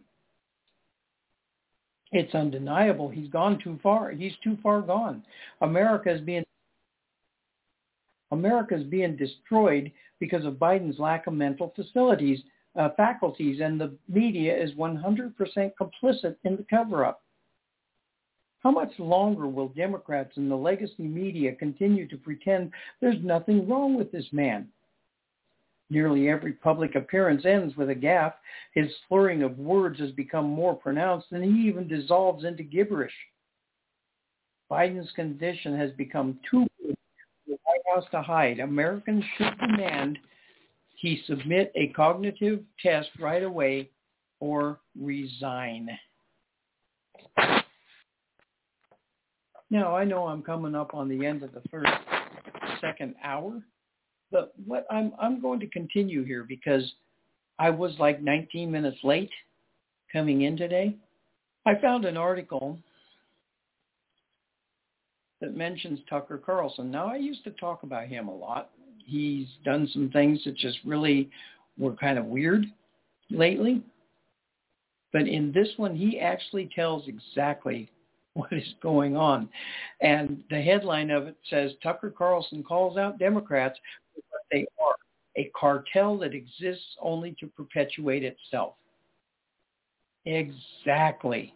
It's undeniable. He's gone too far. He's too far gone. America is being America is being destroyed because of Biden's lack of mental facilities, uh, faculties, and the media is one hundred percent complicit in the cover-up. How much longer will Democrats and the legacy media continue to pretend there's nothing wrong with this man? Nearly every public appearance ends with a gaffe. His slurring of words has become more pronounced, and he even dissolves into gibberish. Biden's condition has become too good for the White House to hide. Americans should demand he submit a cognitive test right away or resign. Now, I know I'm coming up on the end of the first, second hour. But what I'm I'm going to continue here because I was like nineteen minutes late coming in today. I found an article that mentions Tucker Carlson. Now, I used to talk about him a lot. He's done some things that just really were kind of weird lately. But in this one, he actually tells exactly what is going on. And the headline of it says, Tucker Carlson calls out Democrats for what they are, a cartel that exists only to perpetuate itself. Exactly.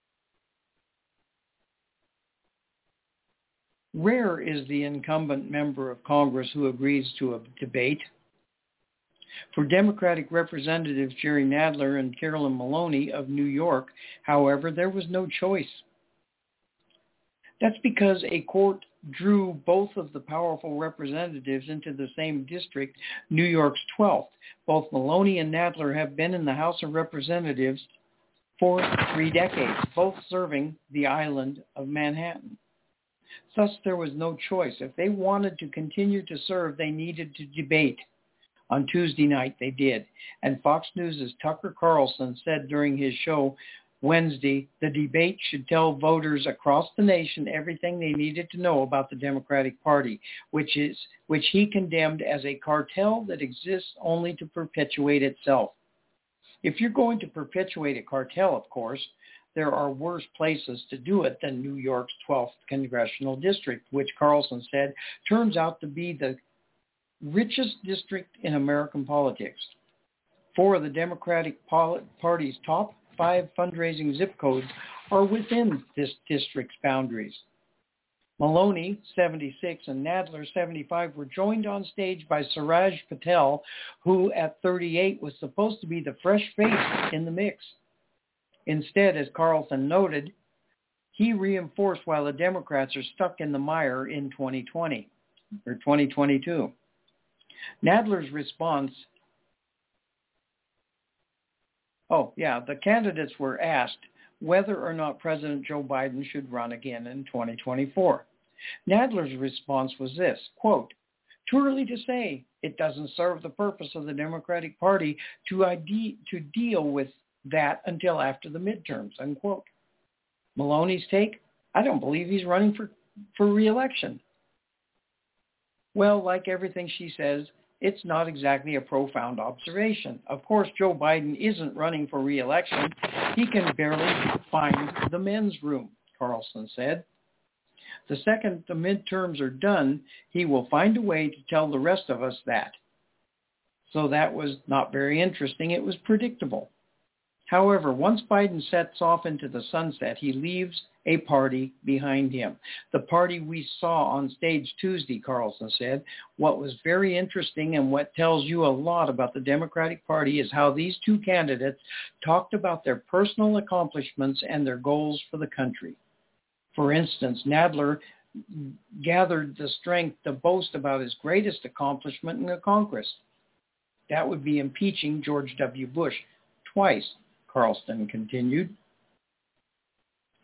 Rare is the incumbent member of Congress who agrees to a debate. For Democratic Representatives Jerry Nadler and Carolyn Maloney of New York, however, there was no choice. That's because a court drew both of the powerful representatives into the same district, New York's twelfth. Both Maloney and Nadler have been in the House of Representatives for three decades, both serving the island of Manhattan. Thus, there was no choice. If they wanted to continue to serve, they needed to debate. On Tuesday night, they did. And Fox News' Tucker Carlson said during his show Wednesday, the debate should tell voters across the nation everything they needed to know about the Democratic Party, which is which he condemned as a cartel that exists only to perpetuate itself. If you're going to perpetuate a cartel, of course, there are worse places to do it than New York's twelfth congressional district, which Carlson said turns out to be the richest district in American politics. Four of the Democratic Party's top five fundraising zip codes are within this district's boundaries. Maloney, seventy-six, and Nadler, seventy-five, were joined on stage by Suraj Patel, who at thirty-eight was supposed to be the fresh face in the mix. Instead, as Carlson noted, he reinforced while the Democrats are stuck in the mire in twenty twenty or twenty twenty-two. Nadler's response Oh, yeah, the candidates were asked whether or not President Joe Biden should run again in twenty twenty-four. Nadler's response was this, quote, too early to say. It doesn't serve the purpose of the Democratic Party to, ide- to deal with that until after the midterms, unquote. Maloney's take, I don't believe he's running for, for re-election. Well, like everything she says, it's not exactly a profound observation. Of course, Joe Biden isn't running for re-election. He can barely find the men's room, Carlson said. The second the midterms are done, he will find a way to tell the rest of us that. So that was not very interesting. It was predictable. However, once Biden sets off into the sunset, he leaves a party behind him. The party we saw on stage Tuesday, Carlson said. What was very interesting and what tells you a lot about the Democratic Party is how these two candidates talked about their personal accomplishments and their goals for the country. For instance, Nadler gathered the strength to boast about his greatest accomplishment in the Congress. That would be impeaching George W. Bush twice, Carlson continued.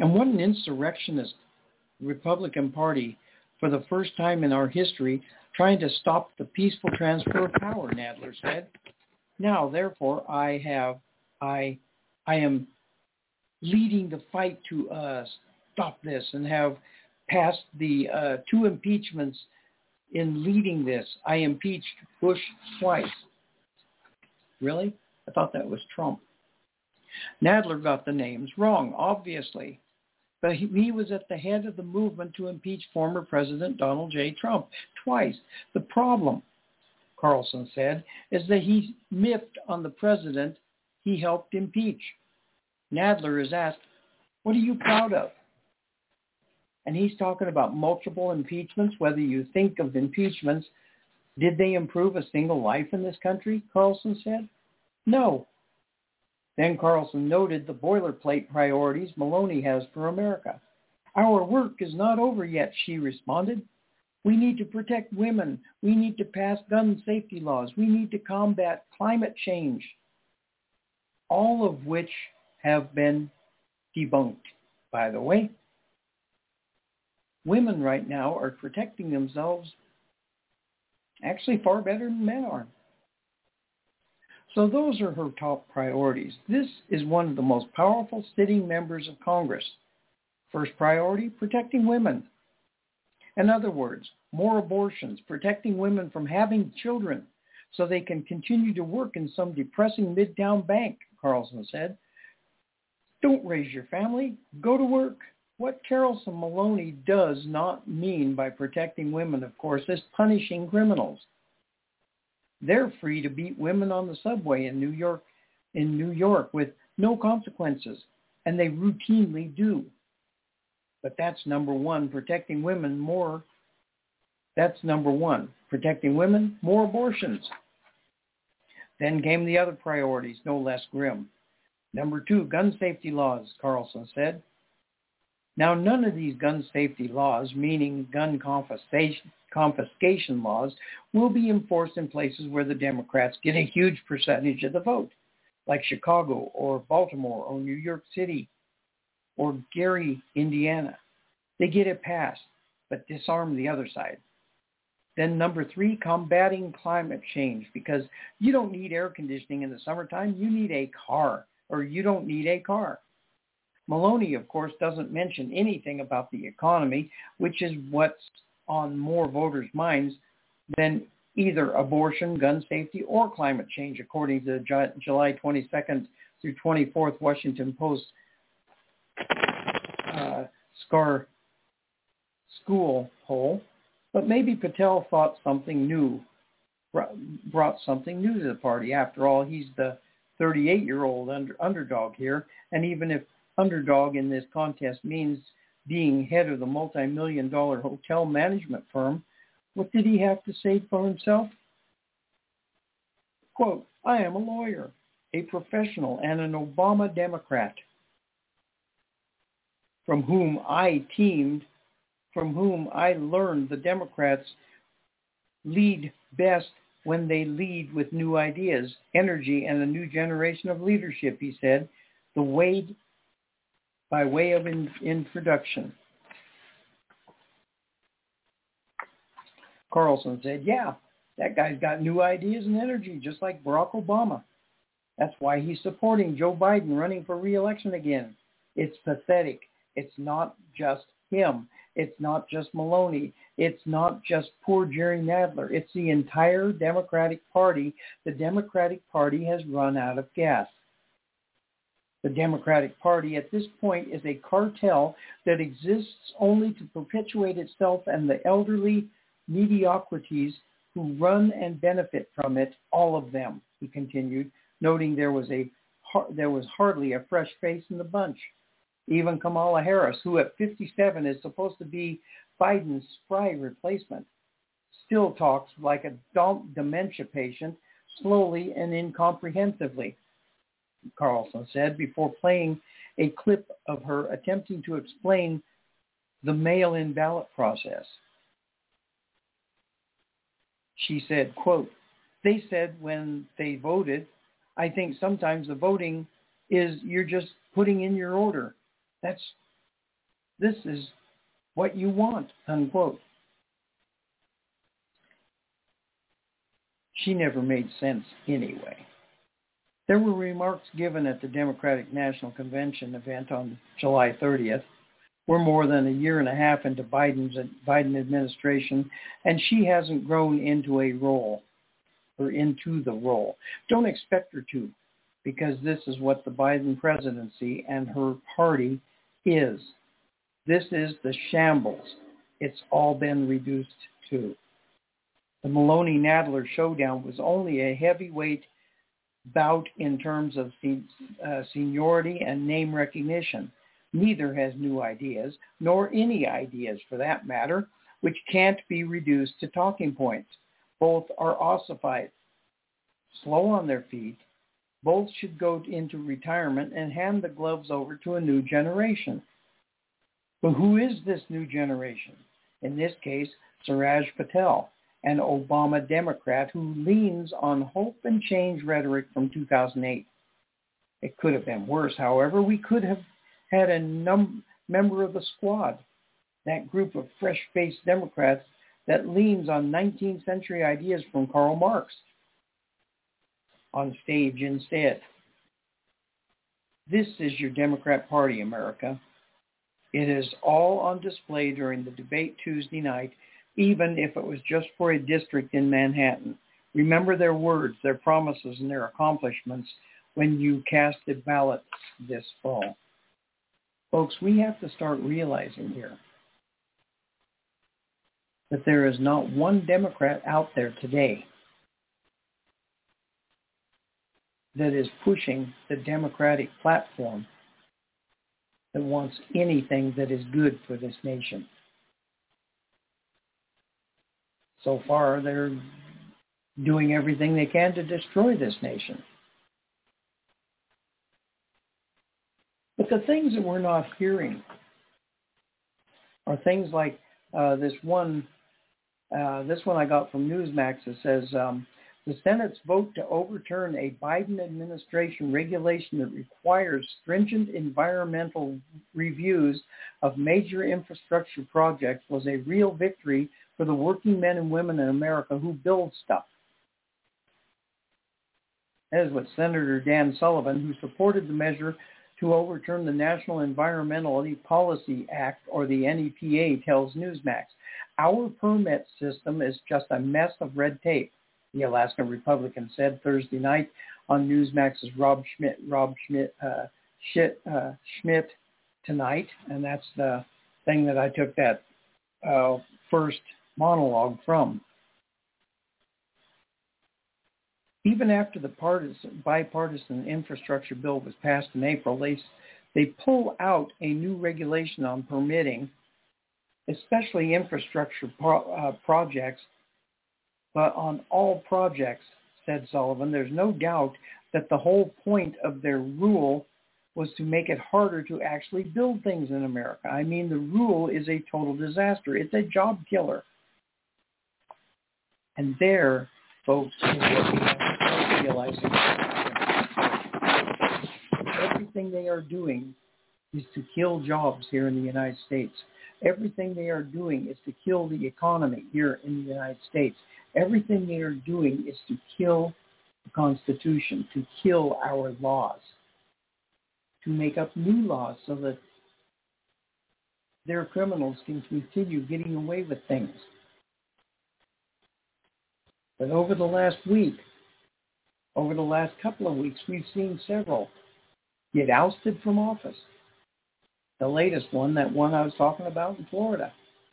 And what an insurrectionist Republican Party for the first time in our history trying to stop the peaceful transfer of power, Nadler said. Now, therefore, I have, I, I am leading the fight to uh, stop this and have passed the uh, two impeachments in leading this. I impeached Bush twice. Really? I thought that was Trump. Nadler got the names wrong, obviously. But he, he was at the head of the movement to impeach former President Donald J. Trump twice. The problem, Carlson said, is that he miffed on the president he helped impeach. Nadler is asked, what are you proud of? And he's talking about multiple impeachments, whether you think of impeachments. Did they improve a single life in this country, Carlson said? No. Then Carlson noted the boilerplate priorities Maloney has for America. Our work is not over yet, she responded. We need to protect women. We need to pass gun safety laws. We need to combat climate change, all of which have been debunked, by the way. Women right now are protecting themselves actually far better than men are. So those are her top priorities. This is one of the most powerful sitting members of Congress. First priority, protecting women. In other words, more abortions, protecting women from having children so they can continue to work in some depressing midtown bank, Carlson said. Don't raise your family, go to work. What Carlson Maloney does not mean by protecting women, of course, is punishing criminals. They're free to beat women on the subway in New York, in New York with no consequences, and they routinely do. But that's number one, protecting women more. That's number one, protecting women, more abortions. Then came the other priorities, no less grim. Number two, gun safety laws, Carlson said. Now, none of these gun safety laws, meaning gun confiscation, confiscation laws, will be enforced in places where the Democrats get a huge percentage of the vote, like Chicago or Baltimore or New York City or Gary, Indiana. They get it passed, but disarm the other side. Then number three, combating climate change, because you don't need air conditioning in the summertime. You need a car, or you don't need a car. Maloney, of course, doesn't mention anything about the economy, which is what's on more voters' minds than either abortion, gun safety, or climate change, according to the July twenty-second through twenty-fourth Washington Post uh, SCAR school poll. But maybe Patel thought something new, brought something new to the party. After all, he's the thirty-eight-year-old under, underdog here, and even if underdog in this contest means being head of the multi-million dollar hotel management firm, what did he have to say for himself? Quote, I am a lawyer, a professional, and an Obama Democrat from whom I teamed, from whom I learned the Democrats lead best when they lead with new ideas, energy, and a new generation of leadership, he said, the way by way of in, introduction. Carlson said, yeah, that guy's got new ideas and energy, just like Barack Obama. That's why he's supporting Joe Biden running for re-election again. It's pathetic. It's not just him. It's not just Maloney. It's not just poor Jerry Nadler. It's the entire Democratic Party. The Democratic Party has run out of gas. The Democratic Party at this point is a cartel that exists only to perpetuate itself and the elderly mediocrities who run and benefit from it, all of them, he continued, noting there was a there was hardly a fresh face in the bunch. Even Kamala Harris, who at fifty-seven is supposed to be Biden's spry replacement, still talks like a dementia patient, slowly and incomprehensively, Carlson said, before playing a clip of her attempting to explain the mail-in ballot process. She said, quote, they said when they voted, I think sometimes the voting is you're just putting in your order. That's This is what you want, unquote. She never made sense anyway. There were remarks given at the Democratic National Convention event on July thirtieth. We're more than a year and a half into Biden's Biden administration, and she hasn't grown into a role, or into the role. Don't expect her to, because this is what the Biden presidency and her party is. This is the shambles it's all been reduced to. The Maloney-Nadler showdown was only a heavyweight bout in terms of uh, seniority and name recognition. Neither has new ideas, nor any ideas for that matter, which can't be reduced to talking points. Both are ossified, slow on their feet. Both should go into retirement and hand the gloves over to a new generation. But who is this new generation? In this case, Suraj Patel, an Obama Democrat who leans on hope and change rhetoric from two thousand eight. It could have been worse, however. We could have had a num- member of the squad, that group of fresh-faced Democrats that leans on nineteenth century ideas from Karl Marx, on stage instead. This is your Democrat Party, America. It is all on display during the debate Tuesday night, even if it was just for a district in Manhattan. Remember their words, their promises, and their accomplishments when you casted ballots this fall. Folks, we have to start realizing here that there is not one Democrat out there today that is pushing the Democratic platform that wants anything that is good for this nation. So far, they're doing everything they can to destroy this nation. But the things that we're not hearing are things like uh, this one. Uh, this one I got from Newsmax that says um, the Senate's vote to overturn a Biden administration regulation that requires stringent environmental reviews of major infrastructure projects was a real victory for the working men and women in America who build stuff. That is what Senator Dan Sullivan, who supported the measure to overturn the National Environmental Policy Act, or the N E P A, tells Newsmax. Our permit system is just a mess of red tape, the Alaska Republican said Thursday night on Newsmax's Rob Schmidt, Rob Schmidt, uh, Schmidt, uh, Schmidt Tonight, and that's the thing that I took that uh, first monologue from. Even after the partisan, bipartisan infrastructure bill was passed in April, they, they pull out a new regulation on permitting, especially infrastructure pro, uh, projects, but on all projects, said Sullivan. There's no doubt that the whole point of their rule was to make it harder to actually build things in America. I mean, the rule is a total disaster. It's a job killer. And there, folks, is what we have to start realizing. Everything they are doing is to kill jobs here in the United States. Everything they are doing is to kill the economy here in the United States. Everything they are doing is to kill the Constitution, to kill our laws, to make up new laws so that their criminals can continue getting away with things. But over the last week, over the last couple of weeks, we've seen several get ousted from office. The latest one, that one I was talking about in Florida.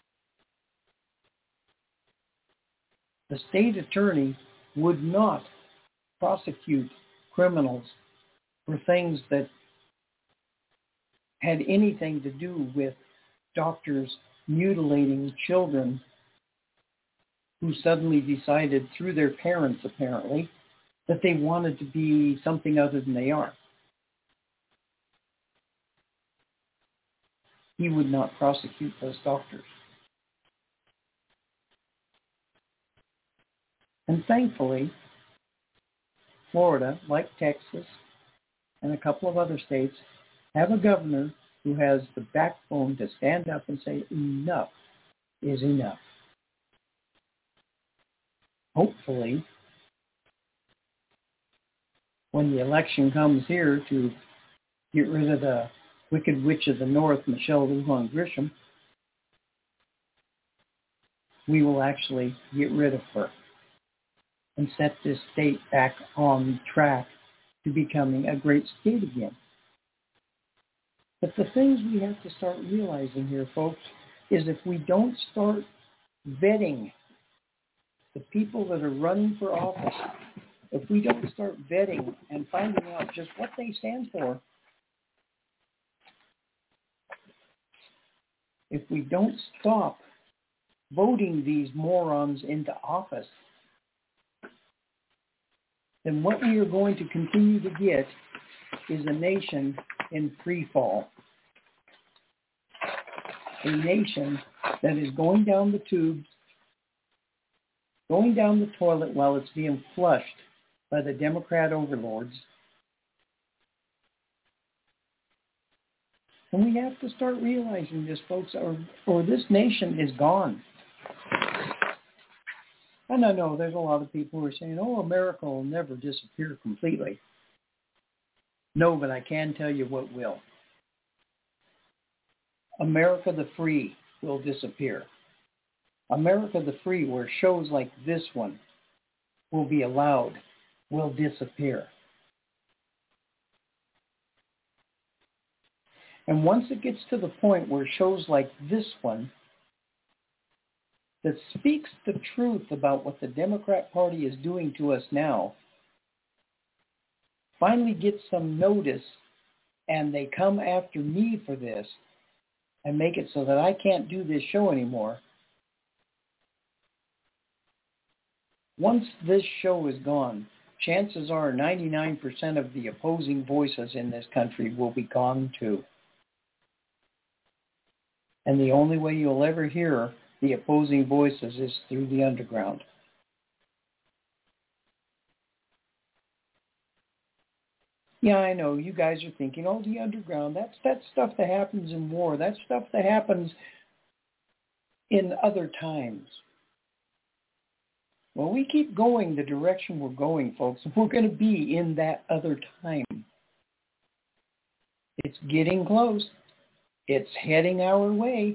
The state attorney would not prosecute criminals for things that had anything to do with doctors mutilating children who suddenly decided, through their parents apparently, that they wanted to be something other than they are. He would not prosecute those doctors. And thankfully, Florida, like Texas and a couple of other states, have a governor who has the backbone to stand up and say enough is enough. Hopefully, when the election comes here to get rid of the Wicked Witch of the North, Michelle Lujan Grisham, we will actually get rid of her and set this state back on track to becoming a great state again. But the things we have to start realizing here, folks, is if we don't start vetting the people that are running for office, if we don't start vetting and finding out just what they stand for, if we don't stop voting these morons into office, then what we are going to continue to get is a nation in free fall. A nation that is going down the tubes, going down the toilet while it's being flushed by the Democrat overlords. And we have to start realizing this, folks, or, or this nation is gone. And I know there's a lot of people who are saying, oh, America will never disappear completely. No, but I can tell you what will. America the Free will disappear. America the Free, where shows like this one will be allowed, will disappear. And once it gets to the point where shows like this one that speaks the truth about what the Democrat Party is doing to us now finally get some notice and they come after me for this and make it so that I can't do this show anymore, once this show is gone, chances are ninety-nine percent of the opposing voices in this country will be gone too. And the only way you'll ever hear the opposing voices is through the underground. Yeah, I know. You guys are thinking, oh, the underground, that's that stuff that happens in war. That's stuff that happens in other times. Well, we keep going the direction we're going, folks. We're going to be in that other time. It's getting close. It's heading our way.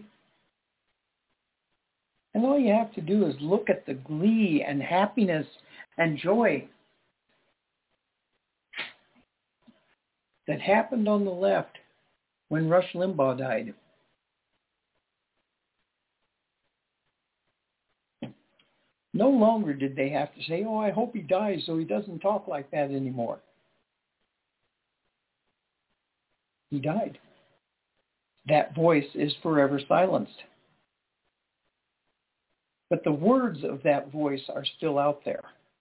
And all you have to do is look at the glee and happiness and joy that happened on the left when Rush Limbaugh died. No longer did they have to say, oh, I hope he dies so he doesn't talk like that anymore. He died. That voice is forever silenced. But the words of that voice are still out there.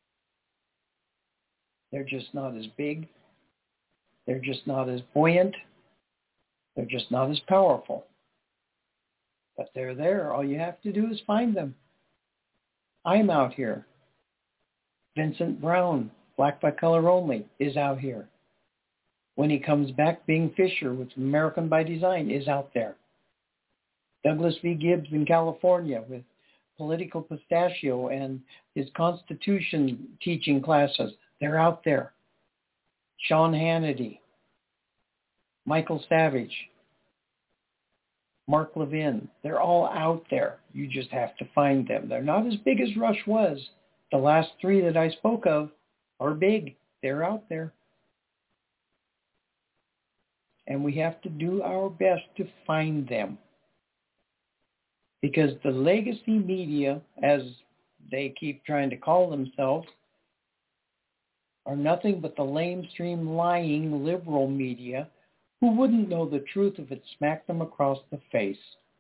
They're just not as big. They're just not as buoyant. They're just not as powerful. But they're there. All you have to do is find them. I'm out here. Vincent Brown, Black by Color Only, is out here. When he comes back, Bing Fisher with American by Design is out there. Douglas V. Gibbs in California with Political Pistachio and his Constitution teaching classes, they're out there. Sean Hannity, Michael Savage, Mark Levin, they're all out there. You just have to find them. They're not as big as Rush was. The last three that I spoke of are big. They're out there. And we have to do our best to find them. Because the legacy media, as they keep trying to call themselves, are nothing but the lamestream, lying, liberal media who wouldn't know the truth if it smacked them across the face.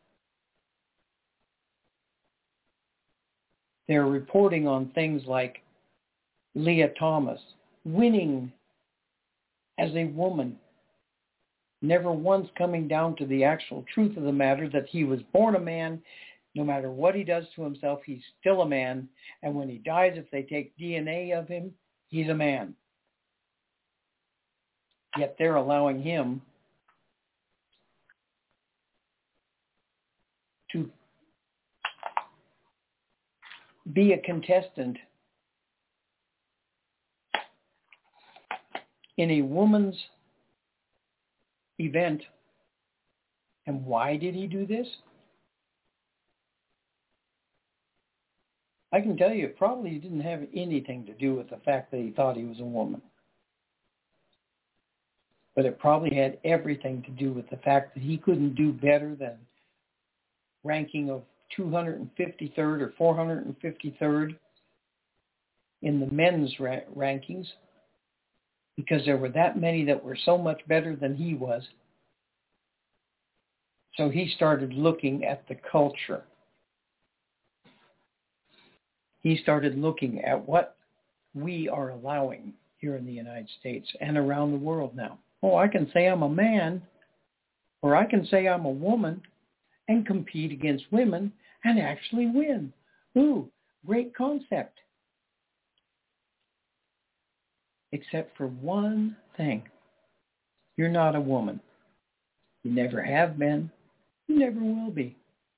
They're reporting on things like Leah Thomas winning as a woman, never once coming down to the actual truth of the matter that he was born a man. No matter what he does to himself, he's still a man. And when he dies, if they take D N A of him, he's a man. Yet they're allowing him to be a contestant in a woman's event. And why did he do this? I can tell you, it probably didn't have anything to do with the fact that he thought he was a woman. But it probably had everything to do with the fact that he couldn't do better than ranking of two hundred fifty-third or four hundred fifty-third in the men's ra- rankings, because there were that many that were so much better than he was. So he started looking at the culture. He started looking at what we are allowing here in the United States and around the world now. Oh, I can say I'm a man, or I can say I'm a woman and compete against women and actually win. Ooh, great concept. Except for one thing. You're not a woman. You never have been. You never will be.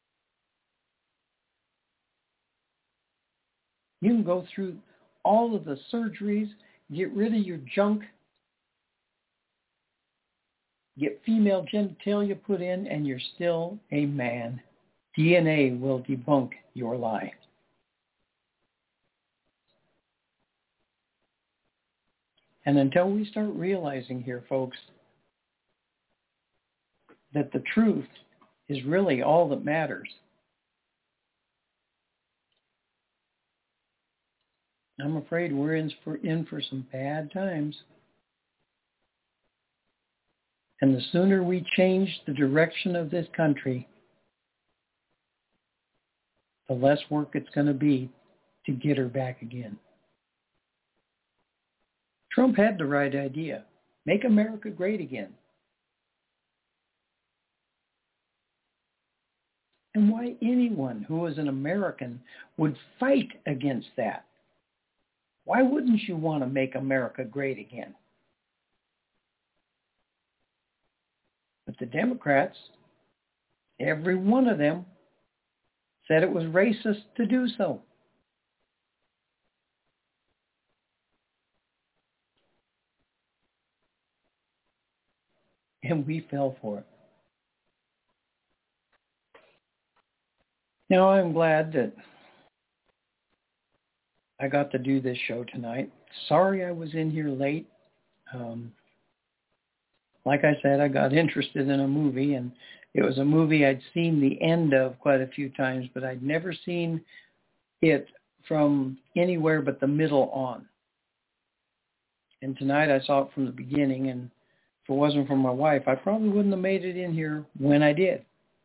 You can go through all of the surgeries, get rid of your junk, get female genitalia put in, and you're still a man. D N A will debunk your lie. And until we start realizing here, folks, that the truth is really all that matters, I'm afraid we're in for, in for some bad times. And the sooner we change the direction of this country, the less work it's going to be to get her back again. Trump had the right idea. Make America great again. And why anyone who is an American would fight against that? Why wouldn't you want to make America great again? But the Democrats, every one of them, said it was racist to do so. And we fell for it. Now, I'm glad that I got to do this show tonight. Sorry I was in here late. Um, like I said, I got interested in a movie, and it was a movie I'd seen the end of quite a few times, but I'd never seen it from anywhere but the middle on. And tonight I saw it from the beginning, and if it wasn't for my wife, I probably wouldn't have made it in here when I did.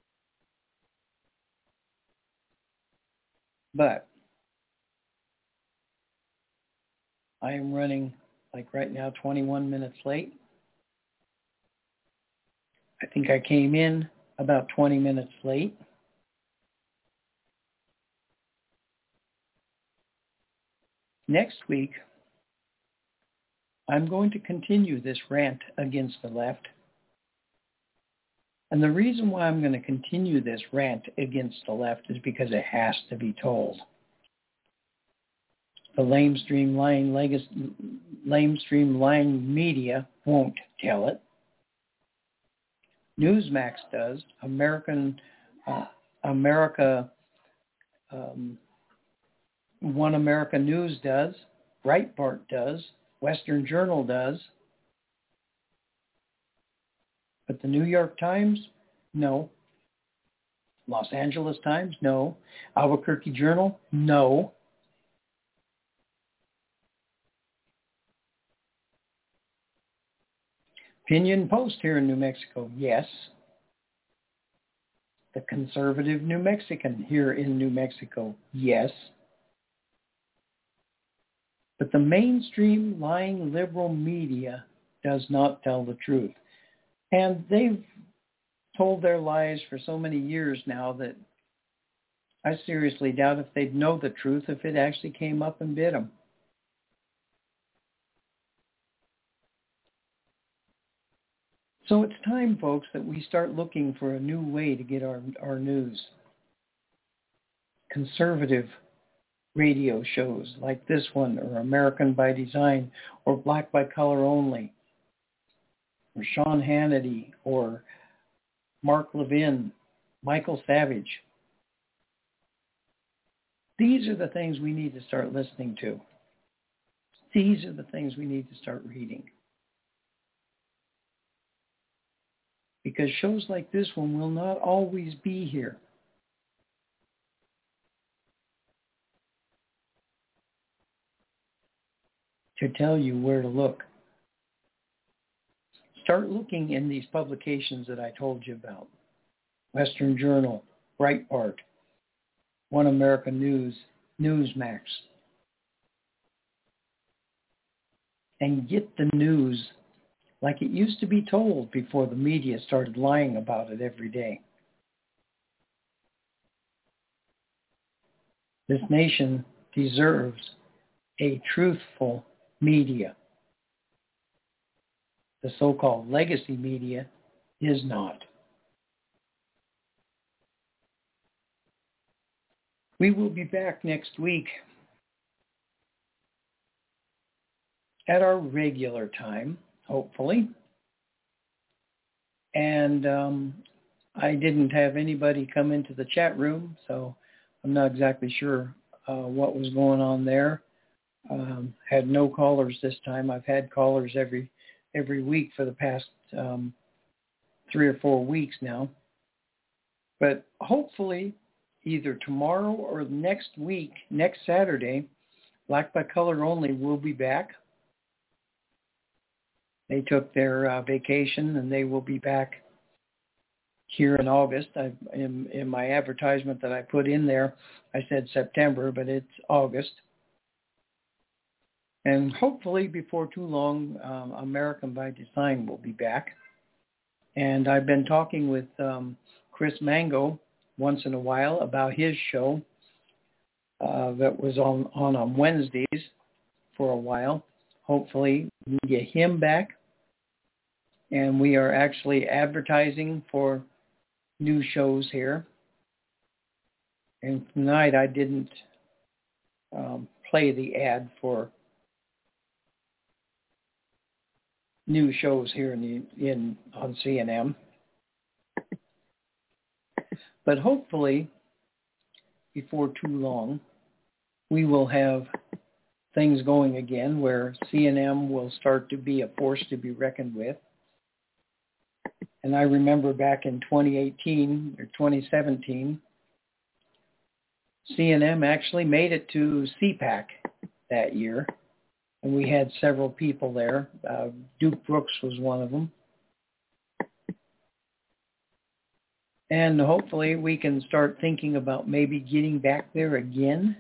But I am running, like right now, twenty-one minutes late. I think I came in about twenty minutes late. Next week, I'm going to continue this rant against the left. And the reason why I'm going to continue this rant against the left is because it has to be told. The lamestream lying, leg- lamestream lying media won't tell it. Newsmax does. American, uh, America, um, One America News does. Breitbart does. Western Journal does. But the New York Times, no. Los Angeles Times, no. Albuquerque Journal, no. Opinion Post here in New Mexico, yes. The conservative New Mexican here in New Mexico, yes. But the mainstream lying liberal media does not tell the truth. And they've told their lies for so many years now that I seriously doubt if they'd know the truth if it actually came up and bit them. So it's time, folks, that we start looking for a new way to get our, our news. conservative radio shows like this one, or American by Design, or Black by Color Only, or Sean Hannity, or Mark Levin, Michael Savage. These are the things we need to start listening to. These are the things we need to start reading. Because shows like this one will not always be here. To tell you where to look. Start looking in these publications that I told you about. Western Journal, Breitbart, One American News, Newsmax. And get the news like it used to be told before the media started lying about it every day. This nation deserves a truthful media. The so-called legacy media is not. We will be back next week at our regular time, hopefully. And um, I didn't have anybody come into the chat room, so I'm not exactly sure uh, what was going on there. Um, had no callers this time. I've had callers every every week for the past um, three or four weeks now. But hopefully, either tomorrow or next week, next Saturday, Black by Color Only will be back. They took their uh, vacation, and they will be back here in August. I, in, in my advertisement that I put in there, I said September, but it's August. And hopefully before too long, um, American by Design will be back. And I've been talking with um, Chris Mango once in a while about his show uh, that was on, on on Wednesdays for a while. Hopefully we can get him back. And we are actually advertising for new shows here. And tonight I didn't um, play the ad for new shows here in the, in on C N M. But hopefully, before too long, we will have things going again where C N M will start to be a force to be reckoned with. And I remember back in twenty eighteen or twenty seventeen, C N M actually made it to C PAC that year. And we had several people there. Uh, Duke Brooks was one of them. And hopefully we can start thinking about maybe getting back there again.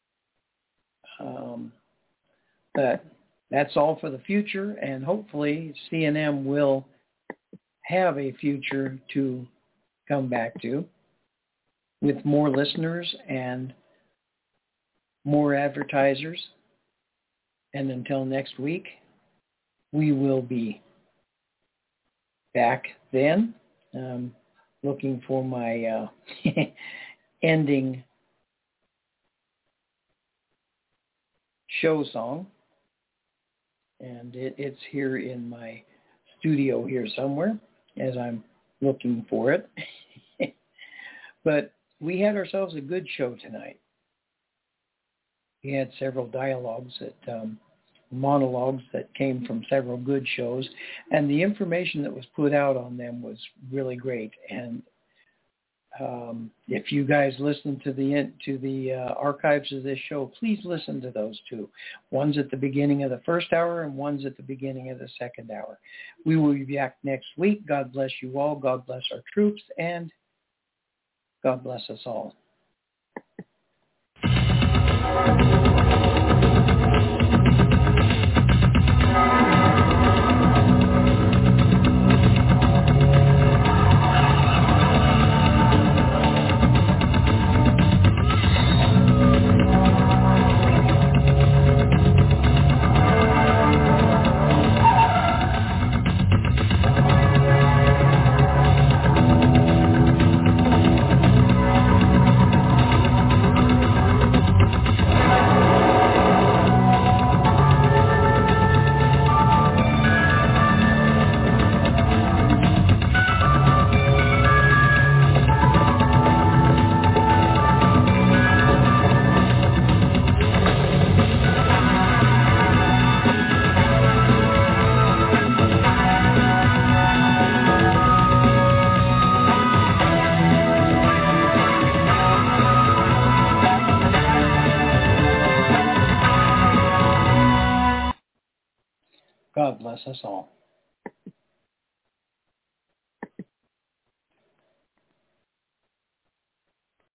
Um, but that's all for the future. And hopefully C N M will have a future to come back to with more listeners and more advertisers. And until next week, we will be back then. Um, looking for my uh, ending show song. And it, it's here in my studio here somewhere as I'm looking for it. But we had ourselves a good show tonight. We had several dialogues that, um, monologues that came from several good shows, and the information that was put out on them was really great. And um, if you guys listen to the to the uh, archives of this show, please listen to those two. One's at the beginning of the first hour, and one's at the beginning of the second hour. We will be back next week. God bless you all. God bless our troops, and God bless us all. God bless us all.